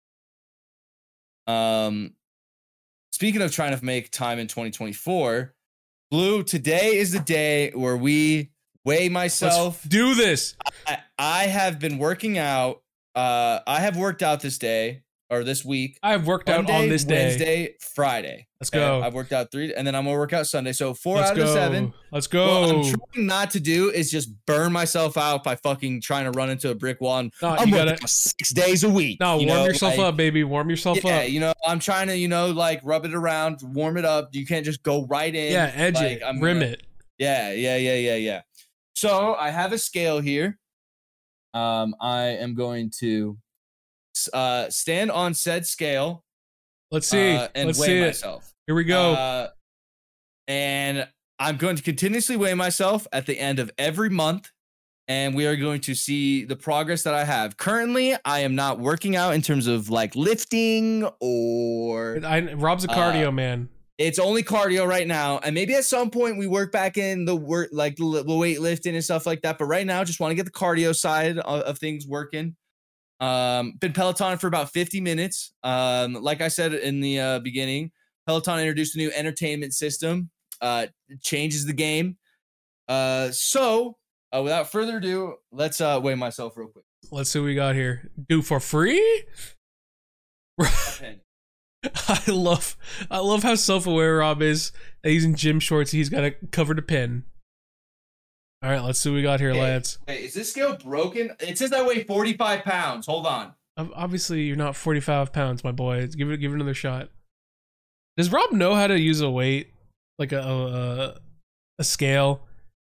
Speaker 4: Speaking of trying to make time in 2024, Blue, today is the day where we weigh myself.
Speaker 3: Let's do this.
Speaker 4: I have been working out. I have worked out this day. Or this week.
Speaker 3: I've worked out on this day.
Speaker 4: Wednesday, Friday.
Speaker 3: Let's go.
Speaker 4: I've worked out 3, and then I'm gonna work out Sunday. So 4 out of 7.
Speaker 3: Let's go.
Speaker 4: What I'm trying not to do is just burn myself out by fucking trying to run into a brick wall. And I'm working 6 days a week.
Speaker 3: No, warm yourself up, baby. Warm yourself up.
Speaker 4: Yeah, you know, I'm trying to, like rub it around, warm it up. You can't just go right in.
Speaker 3: Yeah, edge it, rim it.
Speaker 4: Yeah. So I have a scale here. I am going to stand on said scale.
Speaker 3: Let's see.
Speaker 4: And
Speaker 3: Let's
Speaker 4: weigh
Speaker 3: see
Speaker 4: myself.
Speaker 3: Here we go.
Speaker 4: And I'm going to continuously weigh myself at the end of every month. And we are going to see the progress that I have. Currently, I am not working out in terms of like lifting or.
Speaker 3: Rob's a cardio man.
Speaker 4: It's only cardio right now. And maybe at some point we work back in the work, like the weightlifting and stuff like that. But right now, just want to get the cardio side of things working. Been Peloton for about 50 minutes. Like I said in the beginning, Peloton introduced a new entertainment system. Changes the game. So without further ado, let's weigh myself real quick.
Speaker 3: Let's see what we got here. Do for free? I love how self-aware Rob is. He's in gym shorts. He's got a covered a pin. All right, let's see what we got here, Lance.
Speaker 4: Wait, is this scale broken? It says I weigh 45 pounds. Hold on.
Speaker 3: Obviously, you're not 45 pounds, my boy. Give it another shot. Does Rob know how to use a weight, like a scale?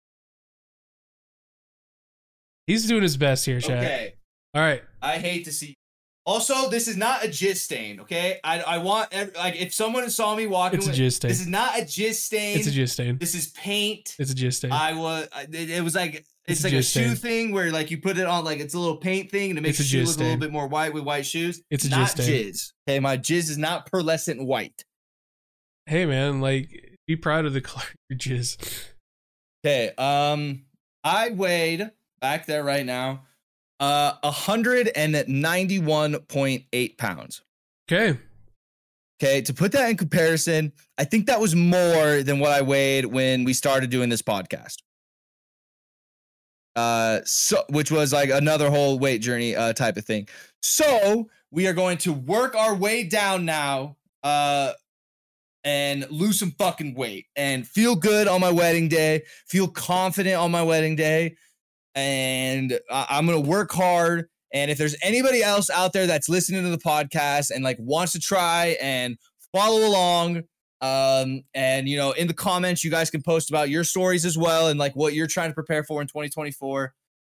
Speaker 3: He's doing his best here, chat.
Speaker 4: Okay.
Speaker 3: All right.
Speaker 4: I hate to see. Also, this is not a jizz stain, okay? I want, like, if someone saw me walking,
Speaker 3: it's a jizz stain.
Speaker 4: This is not a jizz stain.
Speaker 3: It's a jizz stain.
Speaker 4: This is paint.
Speaker 3: It's a jizz stain.
Speaker 4: It was like, it's like a shoe thing where, like, you put it on, like, it's a little paint thing to make the shoe look a little bit more white with white shoes.
Speaker 3: It's a
Speaker 4: not
Speaker 3: jizz stain.
Speaker 4: Jizz. Okay, my jizz is not pearlescent white.
Speaker 3: Hey, man, like, be proud of the color of your jizz.
Speaker 4: Okay, I weighed, back there right now, 191.8 pounds.
Speaker 3: Okay,
Speaker 4: to put that in comparison, I think that was more than what I weighed when we started doing this podcast. Which was like another whole weight journey type of thing. So we are going to work our way down now and lose some fucking weight and feel good on my wedding day, feel confident on my wedding day. And I'm going to work hard. And if there's anybody else out there that's listening to the podcast and like wants to try and follow along, and you know, in the comments, you guys can post about your stories as well and like what you're trying to prepare for in 2024.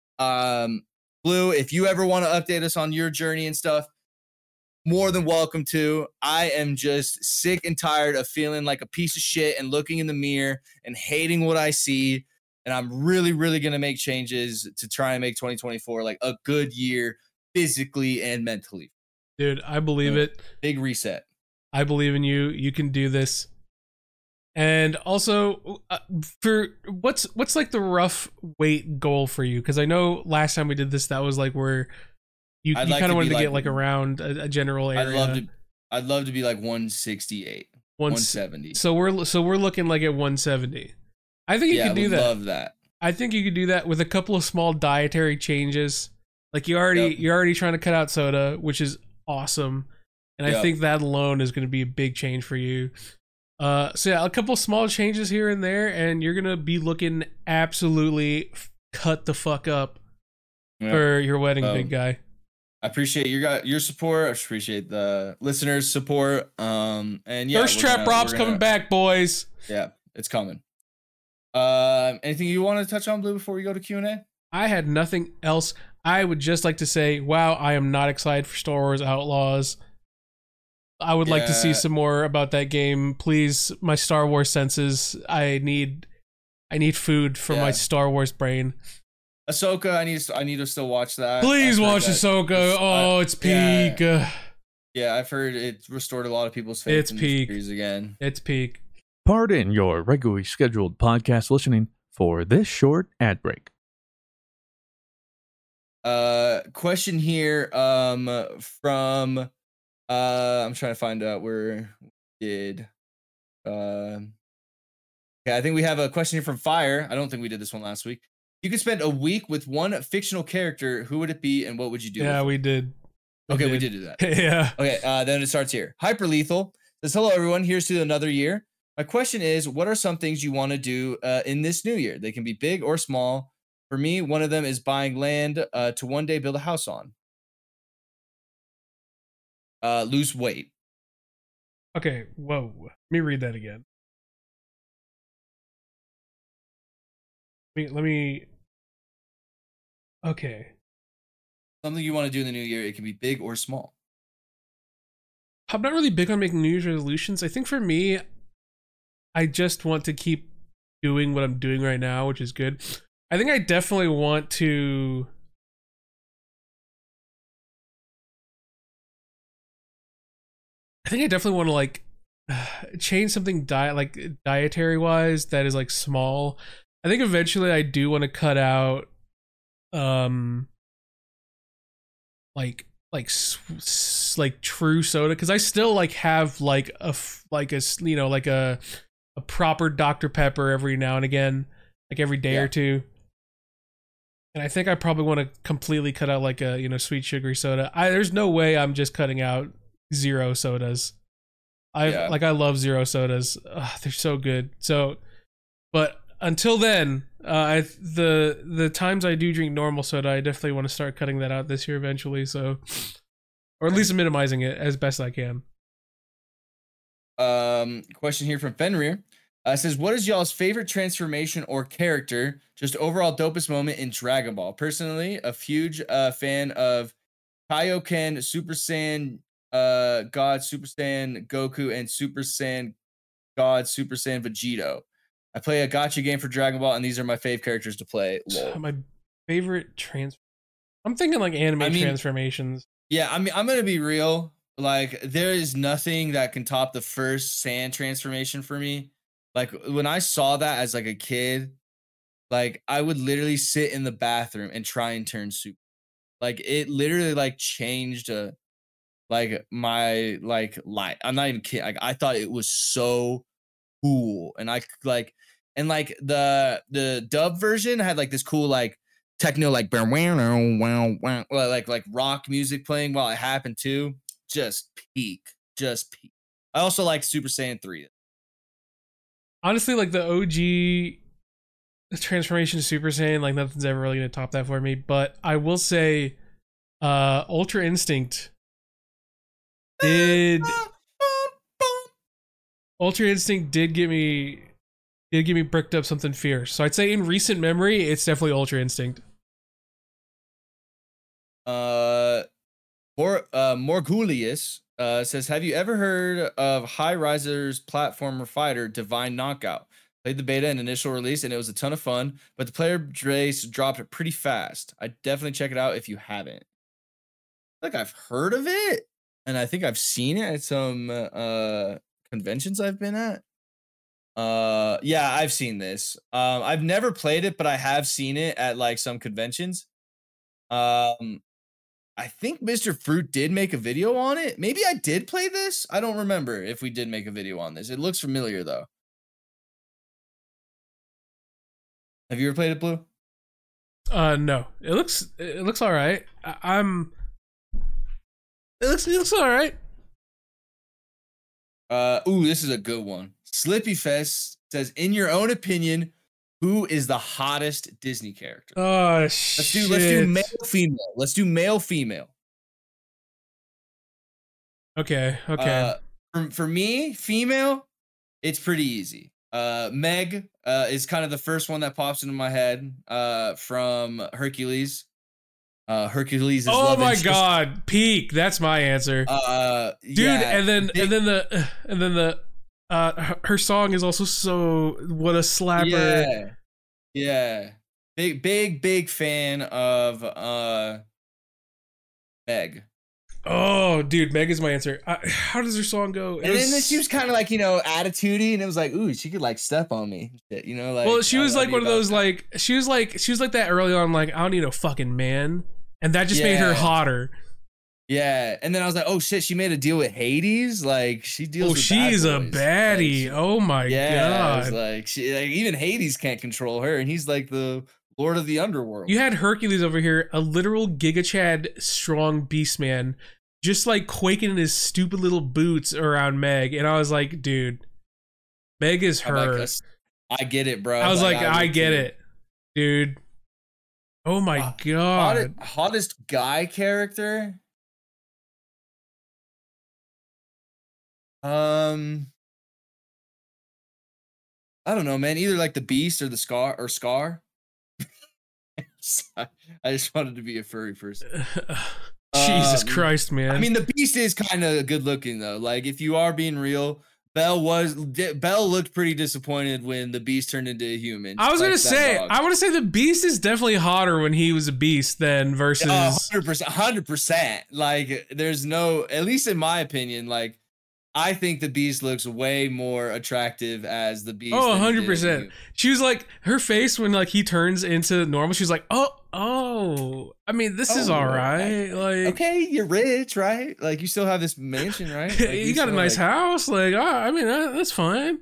Speaker 4: Blue, if you ever want to update us on your journey and stuff, more than welcome to. I am just sick and tired of feeling like a piece of shit and looking in the mirror and hating what I see. And I'm really, really going to make changes to try and make 2024 like a good year physically and mentally.
Speaker 3: dude, I believe it.
Speaker 4: Big reset.
Speaker 3: I believe in you. You can do this. And also, for what's like the rough weight goal for you? Because I know last time we did this, that was like where you kind of wanted to get like around a general area.
Speaker 4: I'd love to be like 168, 170.
Speaker 3: So we're looking like at 170. I think you could do that.
Speaker 4: Love that.
Speaker 3: I think you could do that with a couple of small dietary changes. Like you're already trying to cut out soda, which is awesome. And I think that alone is going to be a big change for you. So yeah, a couple small changes here and there, and you're going to be looking absolutely cut the fuck up for your wedding, big guy.
Speaker 4: I appreciate your support. I appreciate the listeners' support. And yeah,
Speaker 3: Thirst Trap Rob's coming back, boys.
Speaker 4: Yeah, it's coming. Anything you want to touch on, Blue, before we go to Q&A?
Speaker 3: I had nothing else. I would just like to say, wow, I am not excited for Star Wars Outlaws. I would like to see some more about that game. Please, my Star Wars senses. I need food for my Star Wars brain.
Speaker 4: Ahsoka, I need to still watch that.
Speaker 3: Please watch Ahsoka. It's peak.
Speaker 4: Yeah, I've heard it restored a lot of people's faith in the series again.
Speaker 3: It's peak.
Speaker 5: Pardon your regularly scheduled podcast listening for this short ad break.
Speaker 4: Question here from I'm trying to find out where we did. Okay, I think we have a question here from Fire. I don't think we did this one last week. You could spend a week with one fictional character. Who would it be, and what would you do?
Speaker 3: Yeah, we did.
Speaker 4: We did do that.
Speaker 3: Yeah.
Speaker 4: Okay, then it starts here. Hyper Lethal says, "Hello, everyone. Here's to another year. My question is, what are some things you want to do in this new year? They can be big or small. For me, one of them is buying land to one day build a house on. Lose weight."
Speaker 3: Okay, whoa. Let me read that again. Let me. Okay.
Speaker 4: Something you want to do in the new year. It can be big or small.
Speaker 3: I'm not really big on making New Year's resolutions. I think for me, I just want to keep doing what I'm doing right now, which is good. I think I definitely want to. I think I definitely want to like change something dietary wise that is like small. I think eventually I do want to cut out like true soda, because I still like have like a proper Dr. Pepper every now and again, like every day or two. And I think I probably want to completely cut out like a sweet sugary soda. There's no way I'm just cutting out zero sodas. I love Zero sodas. They're so good. So, but until then, the times I do drink normal soda, I definitely want to start cutting that out this year eventually. So, or at least minimizing it as best I can.
Speaker 4: Question here from Fenrir. Says, what is y'all's favorite transformation or character? Just overall dopest moment in Dragon Ball. Personally, a huge fan of Kaioken, Super Saiyan God, Super Saiyan Goku, and Super Saiyan God, Super Saiyan Vegito. I play a gacha game for Dragon Ball, and these are my fave characters to play. Lol.
Speaker 3: My favorite I'm thinking like anime transformations.
Speaker 4: Yeah, I mean, I'm gonna be real. Like, there is nothing that can top the first Saiyan transformation for me. Like, when I saw that as like a kid, like I would literally sit in the bathroom and try and turn Super. Like, it literally like changed like my like life. I'm not even kidding. Like, I thought it was so cool, and I like, and like the dub version had like this cool like techno like like rock music playing while it happened too. Just peak. I also like Super Saiyan 3.
Speaker 3: Honestly, like the OG transformation to Super Saiyan, like nothing's ever really gonna top that for me. But I will say, Ultra Instinct did get me bricked up something fierce. So I'd say in recent memory, it's definitely Ultra Instinct.
Speaker 4: Morgulius says, have you ever heard of High Riser's platformer fighter Divine Knockout? Played the beta and initial release, and it was a ton of fun, but the player base dropped pretty fast. I'd definitely check it out if you haven't. Like, I've heard of it, and I think I've seen it at some conventions I've been at. Yeah, I've seen this. I've never played it, but I have seen it at like some conventions. I think Mr. Fruit did make a video on it. Maybe I did play this. I don't remember if we did make a video on this. It looks familiar though. Have you ever played it, Blue?
Speaker 3: No. It looks all right. It looks all right.
Speaker 4: Ooh, this is a good one. Slippy Fest says, in your own opinion, who is the hottest Disney character?
Speaker 3: Oh, shit.
Speaker 4: Let's do male, female. Let's do male, female.
Speaker 3: Okay.
Speaker 4: For me, female, it's pretty easy. Meg is kind of the first one that pops into my head from Hercules. Hercules is
Speaker 3: oh my god, peak. That's my answer. Dude,
Speaker 4: yeah,
Speaker 3: and then the her song is also so what a slapper.
Speaker 4: Yeah. Big fan of Meg.
Speaker 3: Oh, dude, Meg is my answer. How does her song go?
Speaker 4: And then she was kind of like, attitudey, and it was like, ooh, she could like step on me, like.
Speaker 3: Well, she was like one of those like she was like that early on, like I don't need a fucking man, and that just made her hotter.
Speaker 4: Yeah, and then I was like, oh shit, she made a deal with Hades. Like she deals. Oh,
Speaker 3: she's a baddie. Like, oh my god.
Speaker 4: Like even Hades can't control her, and he's like the Lord of the Underworld.
Speaker 3: You had Hercules over here, a literal Giga Chad strong beast man, just like quaking in his stupid little boots around Meg, and I was like, dude, Meg is her.
Speaker 4: Like, I get it, bro.
Speaker 3: I was like I get it, dude. Oh my god.
Speaker 4: Hottest guy character. I don't know, man. Either like the Beast or the Scar. I just wanted to be a furry person.
Speaker 3: Jesus Christ, man.
Speaker 4: I mean, the Beast is kind of good looking though. Like, if you are being real, Belle looked pretty disappointed when the Beast turned into a human.
Speaker 3: I was gonna say, I want to say the Beast is definitely hotter when he was a beast than versus
Speaker 4: 100%. Like, there's no, at least in my opinion, like. I think the Beast looks way more attractive as the Beast.
Speaker 3: Oh, 100%. She was like, her face when like he turns into normal, she's like, oh. I mean, this is all right. Like,
Speaker 4: okay, you're rich, right? Like, you still have this mansion, right? Like,
Speaker 3: you got a nice house. Like, I mean, that's fine.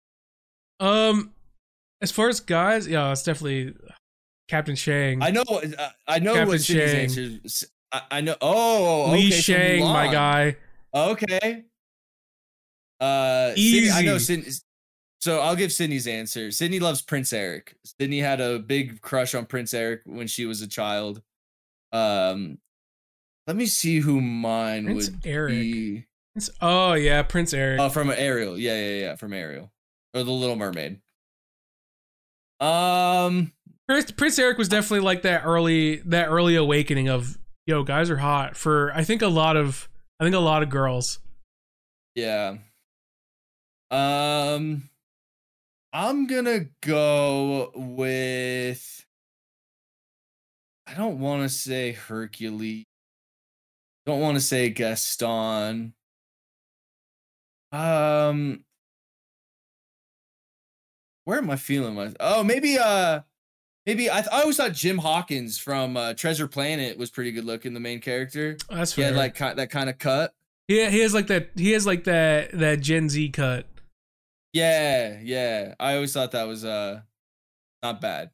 Speaker 3: As far as guys, yeah, it's definitely Captain Shang.
Speaker 4: I know
Speaker 3: Captain
Speaker 4: what Cindy's answer. I know. Oh,
Speaker 3: Li
Speaker 4: okay,
Speaker 3: Shang, my guy.
Speaker 4: Okay.
Speaker 3: Easy.
Speaker 4: Sydney, I know Sydney. So I'll give Sydney's answer. Sydney loves Prince Eric. Sydney had a big crush on Prince Eric when she was a child. Let me see who mine
Speaker 3: Prince
Speaker 4: would
Speaker 3: Eric.
Speaker 4: be.
Speaker 3: Oh yeah, Prince Eric.
Speaker 4: Oh, from Ariel. Yeah, from Ariel. Or the Little Mermaid.
Speaker 3: Prince Eric was definitely like that early awakening of, yo, guys are hot for I think a lot of girls.
Speaker 4: Yeah. I'm gonna go with, I don't want to say Hercules. Don't want to say Gaston. Where am I feeling? Maybe I always thought Jim Hawkins from Treasure Planet was pretty good looking. The main character.
Speaker 3: That's fair.
Speaker 4: He had like that kind of cut.
Speaker 3: Yeah, he has like that Gen Z cut.
Speaker 4: Yeah. I always thought that was not bad.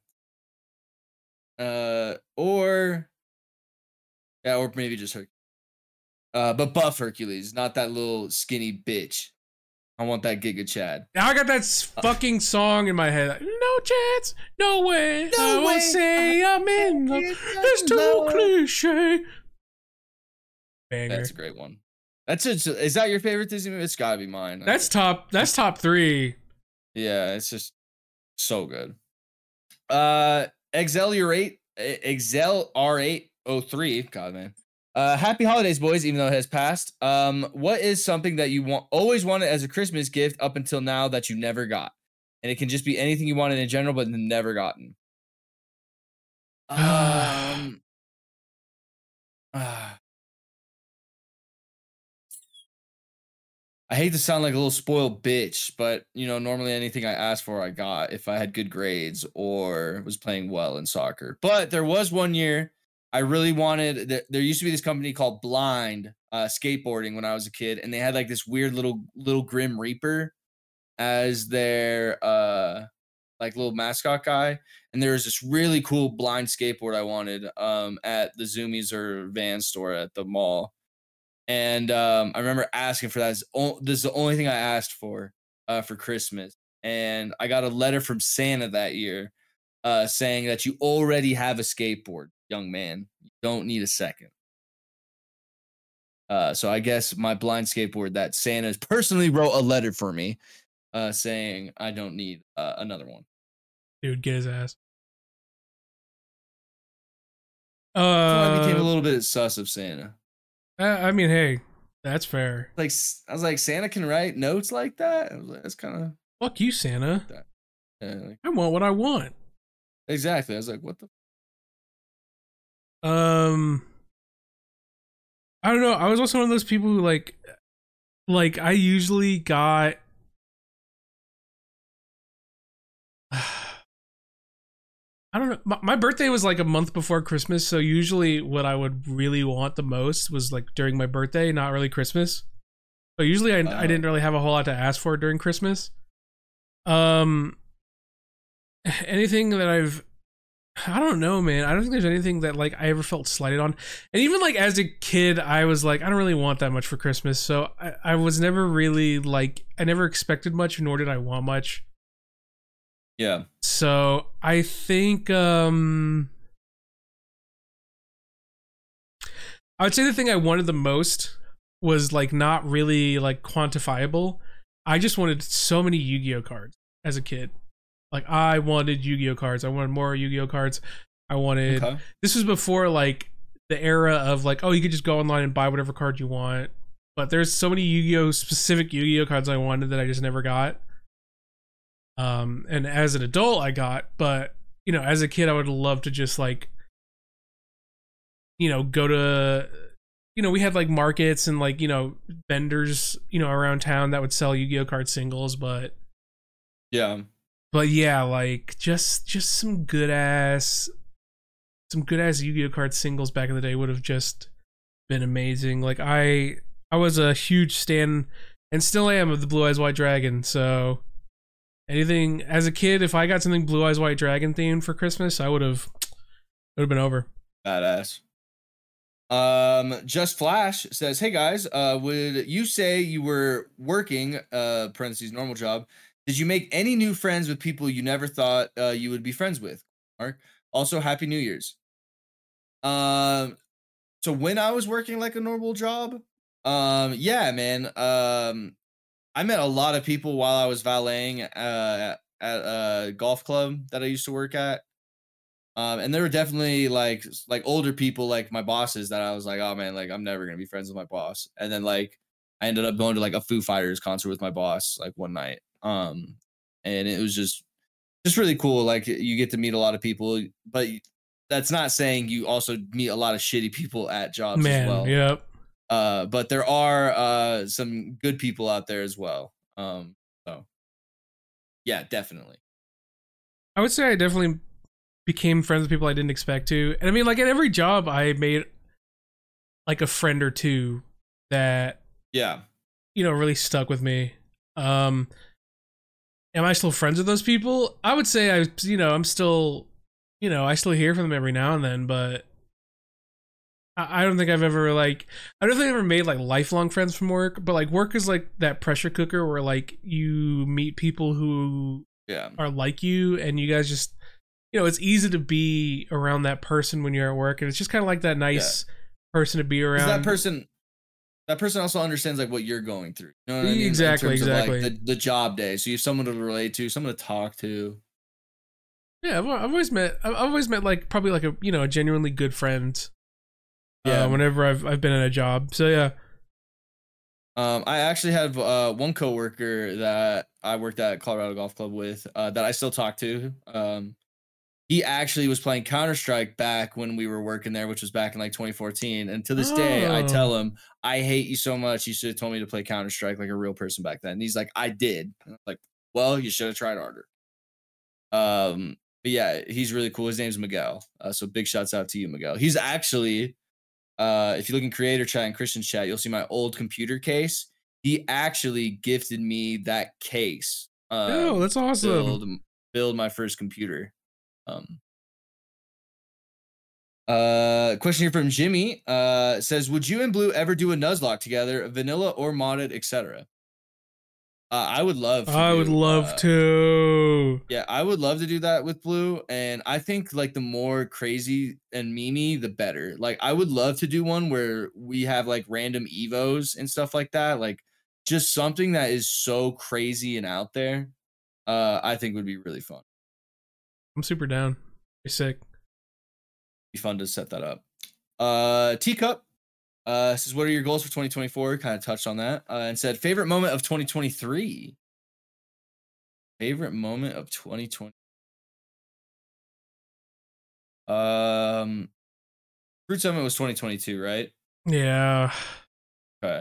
Speaker 4: Or maybe just Hercules. But buff Hercules, not that little skinny bitch. I want that Giga Chad.
Speaker 3: Now I got that fucking song in my head. No chance, no way. I won't say I'm in love. It's too cliche. Banger.
Speaker 4: That's a great one. Is that your favorite Disney movie? It's gotta be mine.
Speaker 3: That's top 3.
Speaker 4: Yeah, it's just so good. Excel R803. God, man. Happy holidays, boys, even though it has passed. What is something that you always wanted as a Christmas gift up until now that you never got? And it can just be anything you wanted in general, but never gotten. I hate to sound like a little spoiled bitch, but normally anything I asked for, I got if I had good grades or was playing well in soccer. But there was one year I really wanted. There used to be this company called Blind Skateboarding when I was a kid, and they had like this weird little Grim Reaper as their like little mascot guy. And there was this really cool blind skateboard I wanted at the Zoomies or Van store at the mall. And I remember asking for that. This is the only thing I asked for Christmas. And I got a letter from Santa that year saying that you already have a skateboard, young man. You don't need a second. So I guess my blind skateboard that Santa personally wrote a letter for me saying I don't need another one.
Speaker 3: Dude, get his ass.
Speaker 4: So I became a little bit sus of Santa.
Speaker 3: I mean, hey, that's fair.
Speaker 4: Like I was like, Santa can write notes like that. I was like, that's kind of
Speaker 3: fuck you, Santa.
Speaker 4: Yeah, like,
Speaker 3: I want what I want.
Speaker 4: Exactly. I was like, what the?
Speaker 3: I don't know. I was also one of those people who like I usually got. I don't know. My birthday was like a month before Christmas, so usually what I would really want the most was like during my birthday, not really Christmas. So usually I didn't really have a whole lot to ask for during Christmas. Anything that I don't know, man. I don't think there's anything that like I ever felt slighted on. And even like as a kid, I was like, I don't really want that much for Christmas. So I was never really like, I never expected much, nor did I want much.
Speaker 4: Yeah.
Speaker 3: So I think I would say the thing I wanted the most was like not really like quantifiable. I just wanted so many Yu-Gi-Oh cards as a kid. Like I wanted Yu-Gi-Oh cards. I wanted more Yu-Gi-Oh cards. I wanted This was before like the era of like, oh, you could just go online and buy whatever card you want. But there's so many Yu-Gi-Oh specific Yu-Gi-Oh cards I wanted that I just never got. And as an adult I got, but as a kid I would love to just like go to we had like markets and like vendors around town that would sell Yu-Gi-Oh card singles, but yeah, like just some good ass Yu-Gi-Oh card singles back in the day would have just been amazing. Like I was a huge stan and still am of the Blue Eyes White Dragon, so anything as a kid, if I got something Blue Eyes White Dragon themed for Christmas, I would have been over.
Speaker 4: Badass. Just Flash says, "Hey guys, would you say you were working parentheses normal job? Did you make any new friends with people you never thought you would be friends with? Mark. Also, Happy New Year's." So when I was working like a normal job, yeah, man. I met a lot of people while I was valeting at a golf club that I used to work at. And there were definitely like older people, like my bosses, that I was like, oh man, like I'm never gonna be friends with my boss. And then like I ended up going to like a Foo Fighters concert with my boss like one night. And it was just really cool. Like you get to meet a lot of people, but that's not saying you also meet a lot of shitty people at jobs as well.
Speaker 3: Yep.
Speaker 4: But there are some good people out there as well. So yeah, definitely.
Speaker 3: I would say I definitely became friends with people I didn't expect to. And I mean, like at every job I made like a friend or two that,
Speaker 4: yeah,
Speaker 3: you know, really stuck with me. Am I still friends with those people? I would say I'm still, you know, I still hear from them every now and then, but I don't think I've ever I don't think I've ever made like lifelong friends from work, but like work is like that pressure cooker where like you meet people who are like you and you guys just, you know, it's easy to be around that person when you're at work, and it's just kind of like that nice person to be around.
Speaker 4: That person also understands like what you're going through. You know what I mean?
Speaker 3: Exactly.
Speaker 4: Of, like, the job day. So you have someone to relate to, someone to talk to.
Speaker 3: Yeah, I've always met like probably like a, you know, a genuinely good friend. Whenever I've been in a job. So yeah.
Speaker 4: I actually have one coworker that I worked at Colorado Golf Club with that I still talk to. He actually was playing Counter-Strike back when we were working there, which was back in like 2014. And to this day, I tell him, I hate you so much. You should have told me to play Counter-Strike like a real person back then. And he's like, I did. And I'm like, well, you should have tried harder. But yeah, he's really cool. His name's Miguel. So big shouts out to you, Miguel. He's actually, if you look in creator chat and Christian chat, you'll see my old computer case. He actually gifted me that case.
Speaker 3: Oh, that's awesome.
Speaker 4: Build my first computer. Question here from Jimmy says, would you and Blue ever do a Nuzlocke together, vanilla or modded, etc.? I would love
Speaker 3: to.
Speaker 4: Yeah, I would love to do that with Blue, and I think like the more crazy and memey, the better. Like I would love to do one where we have like random evos and stuff like that, like just something that is so crazy and out there. I think would be really fun.
Speaker 3: I'm super down. You're sick.
Speaker 4: Be fun to set that up. Teacup says, what are your goals for 2024? Kind of touched on that. And said, favorite moment of 2023. Favorite moment of 2020. Fruit Summit was 2022, right?
Speaker 3: Yeah.
Speaker 4: Okay.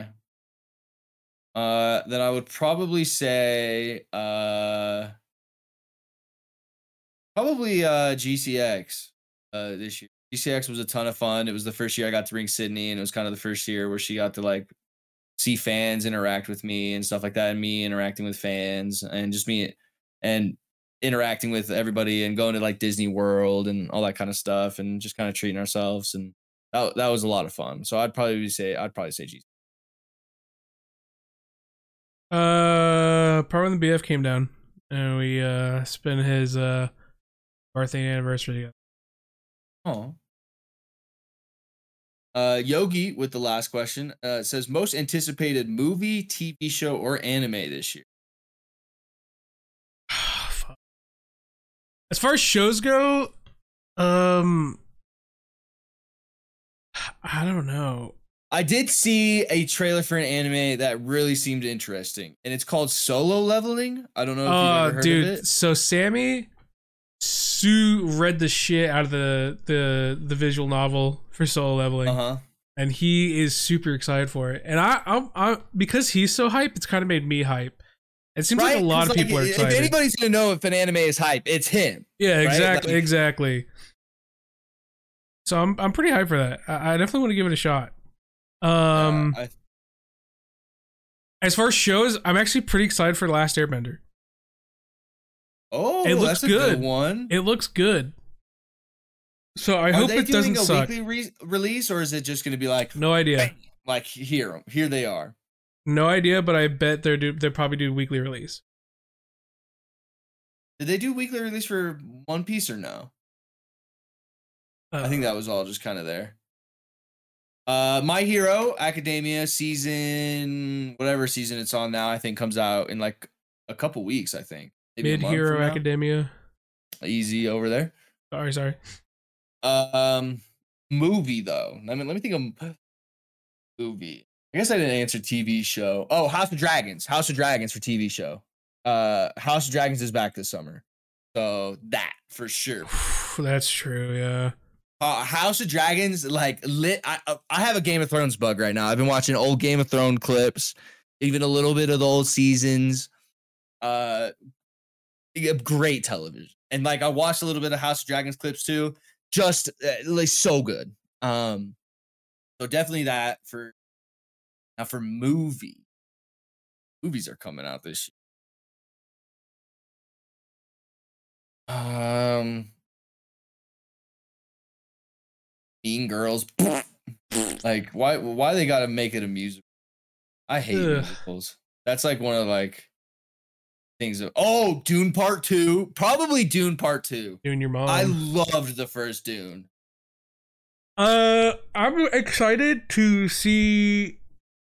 Speaker 4: Then I would probably say probably GCX this year. GCX was a ton of fun. It was the first year I got to bring Sydney, and it was kind of the first year where she got to like see fans interact with me and stuff like that, and me interacting with fans, and just me and interacting with everybody, and going to like Disney World and all that kind of stuff, and just kind of treating ourselves, and that was a lot of fun. So I'd probably say GCX.
Speaker 3: Probably when the BF came down and we spent his birthday and anniversary together.
Speaker 4: Oh. Yogi with the last question says, most anticipated movie, TV show, or anime this year?
Speaker 3: As far as shows go, I don't know.
Speaker 4: I did see a trailer for an anime that really seemed interesting, and it's called Solo Leveling. I don't know if you've ever heard of it.
Speaker 3: So Sammy read the shit out of the visual novel for Solo Leveling, and he is super excited for it. And I because he's so hype, it's kind of made me hype. It seems like a lot of people are excited.
Speaker 4: If anybody's gonna know if an anime is hype, it's him.
Speaker 3: Yeah, exactly,
Speaker 4: right?
Speaker 3: exactly. So I'm pretty hyped for that. I definitely want to give it a shot. As far as shows, I'm actually pretty excited for The Last Airbender.
Speaker 4: Oh,
Speaker 3: it looks
Speaker 4: that's a good one.
Speaker 3: It looks good. So I hope it doesn't suck.
Speaker 4: Are they doing a weekly release, or is it just going to be like
Speaker 3: no idea?
Speaker 4: Bang, like here they are.
Speaker 3: No idea, but I bet they'll probably do weekly release.
Speaker 4: Did they do weekly release for One Piece or no? I think that was all just kind of there. My Hero Academia season, whatever season it's on now, I think comes out in like a couple weeks. I think
Speaker 3: Mid Hero Academia.
Speaker 4: Easy over there.
Speaker 3: Sorry.
Speaker 4: Movie though. Let me think of movie. I guess I didn't answer TV show. Oh, House of Dragons. House of Dragons for TV show. House of Dragons is back this summer, so that for sure.
Speaker 3: That's true. Yeah.
Speaker 4: House of Dragons, like lit. I have a Game of Thrones bug right now. I've been watching old Game of Thrones clips, even a little bit of the old seasons. Great television, and like I watched a little bit of House of Dragons clips too. Just like so good. So definitely that for now. For movies are coming out this year. Mean Girls. Like why they gotta make it a musical? I hate musicals. That's like one of like things of Dune Part 2. Probably Dune Part 2.
Speaker 3: Dune your mom.
Speaker 4: I loved the first Dune.
Speaker 3: I'm excited to see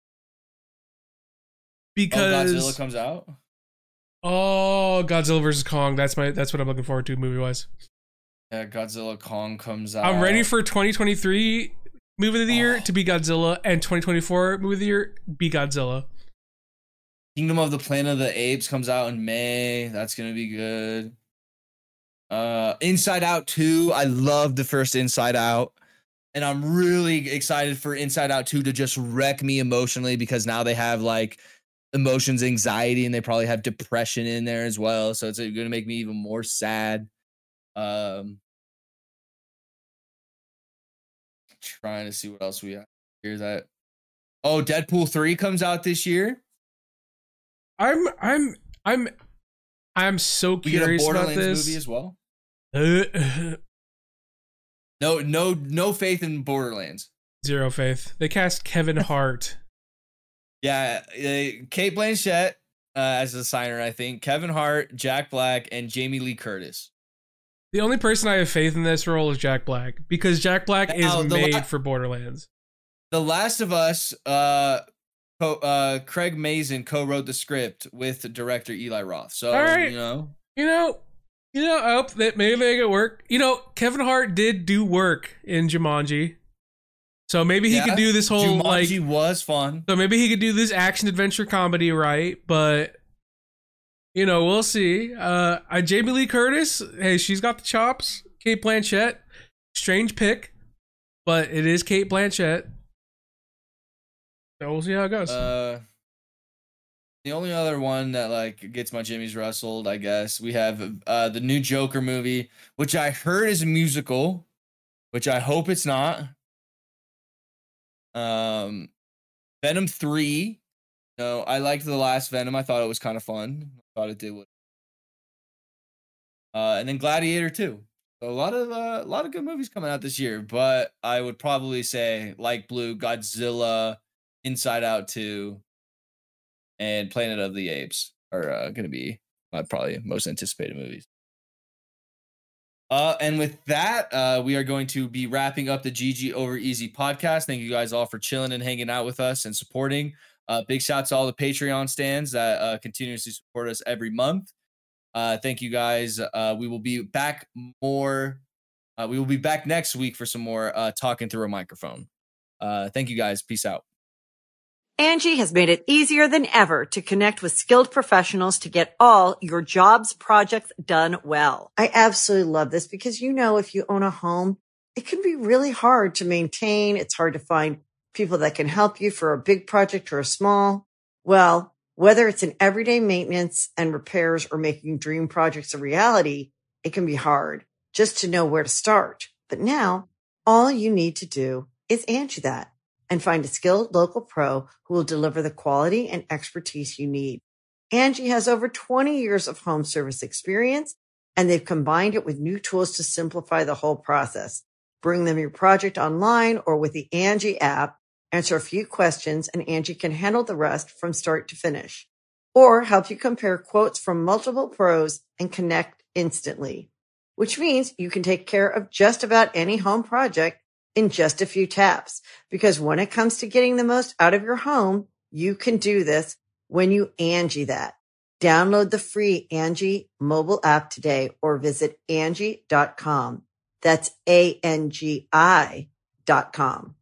Speaker 3: because
Speaker 4: Godzilla comes out.
Speaker 3: Godzilla vs. Kong. That's what I'm looking forward to movie wise.
Speaker 4: Yeah, Godzilla Kong comes out.
Speaker 3: I'm ready for 2023 movie of the year to be Godzilla, and 2024 movie of the year be Godzilla.
Speaker 4: Kingdom of the Planet of the Apes comes out in May. That's gonna be good. Inside Out 2. I love the first Inside Out. And I'm really excited for Inside Out 2 to just wreck me emotionally, because now they have like emotions, anxiety, and they probably have depression in there as well. So it's going to make me even more sad. Trying to see what else we have. Here's that. Deadpool 3 comes out this year.
Speaker 3: I'm so curious about this
Speaker 4: movie as well. No faith in Borderlands.
Speaker 3: Zero faith. They cast Kevin Hart.
Speaker 4: Yeah, Kate Blanchett as the signer, I think. Kevin Hart, Jack Black, and Jamie Lee Curtis.
Speaker 3: The only person I have faith in this role is Jack Black, because Jack Black is made for Borderlands. The
Speaker 4: Last of Us, Craig Mazin co-wrote the script with director Eli Roth. So,
Speaker 3: all right. I hope that maybe they make it work. Kevin Hart did do work in Jumanji. So maybe he could do this whole
Speaker 4: Jumanji was fun.
Speaker 3: So maybe he could do this action adventure comedy, right? But we'll see. Jamie Lee Curtis, hey, she's got the chops. Kate Blanchett, strange pick, but it is Kate Blanchett. So we'll see how it goes.
Speaker 4: The only other one that like gets my jimmies rustled, I guess, we have the new Joker movie, which I heard is a musical, which I hope it's not. Venom 3. No, I liked the last Venom. I thought it was kind of fun. I thought it did. And then Gladiator 2. So a lot of good movies coming out this year, but I would probably say like Blue, Godzilla, Inside Out 2, and Planet of the Apes are going to be my probably most anticipated movies. And with that, we are going to be wrapping up the GG Over Easy podcast. Thank you guys all for chilling and hanging out with us and supporting. Big shout to all the Patreon stands that continuously support us every month. Thank you guys. We will be back more. We will be back next week for some more talking through a microphone. Thank you guys. Peace out.
Speaker 1: Angie has made it easier than ever to connect with skilled professionals to get all your jobs projects done well. I absolutely love this because, if you own a home, it can be really hard to maintain. It's hard to find people that can help you for a big project or a small. Well, whether it's in everyday maintenance and repairs or making dream projects a reality, it can be hard just to know where to start. But now all you need to do is Angie that and find a skilled local pro who will deliver the quality and expertise you need. Angie has over 20 years of home service experience, and they've combined it with new tools to simplify the whole process. Bring them your project online or with the Angie app. Answer a few questions and Angie can handle the rest from start to finish. Or help you compare quotes from multiple pros and connect instantly. Which means you can take care of just about any home project in just a few taps. Because when it comes to getting the most out of your home, you can do this when you Angie that. Download the free Angie mobile app today or visit Angie.com. That's ANGI.com.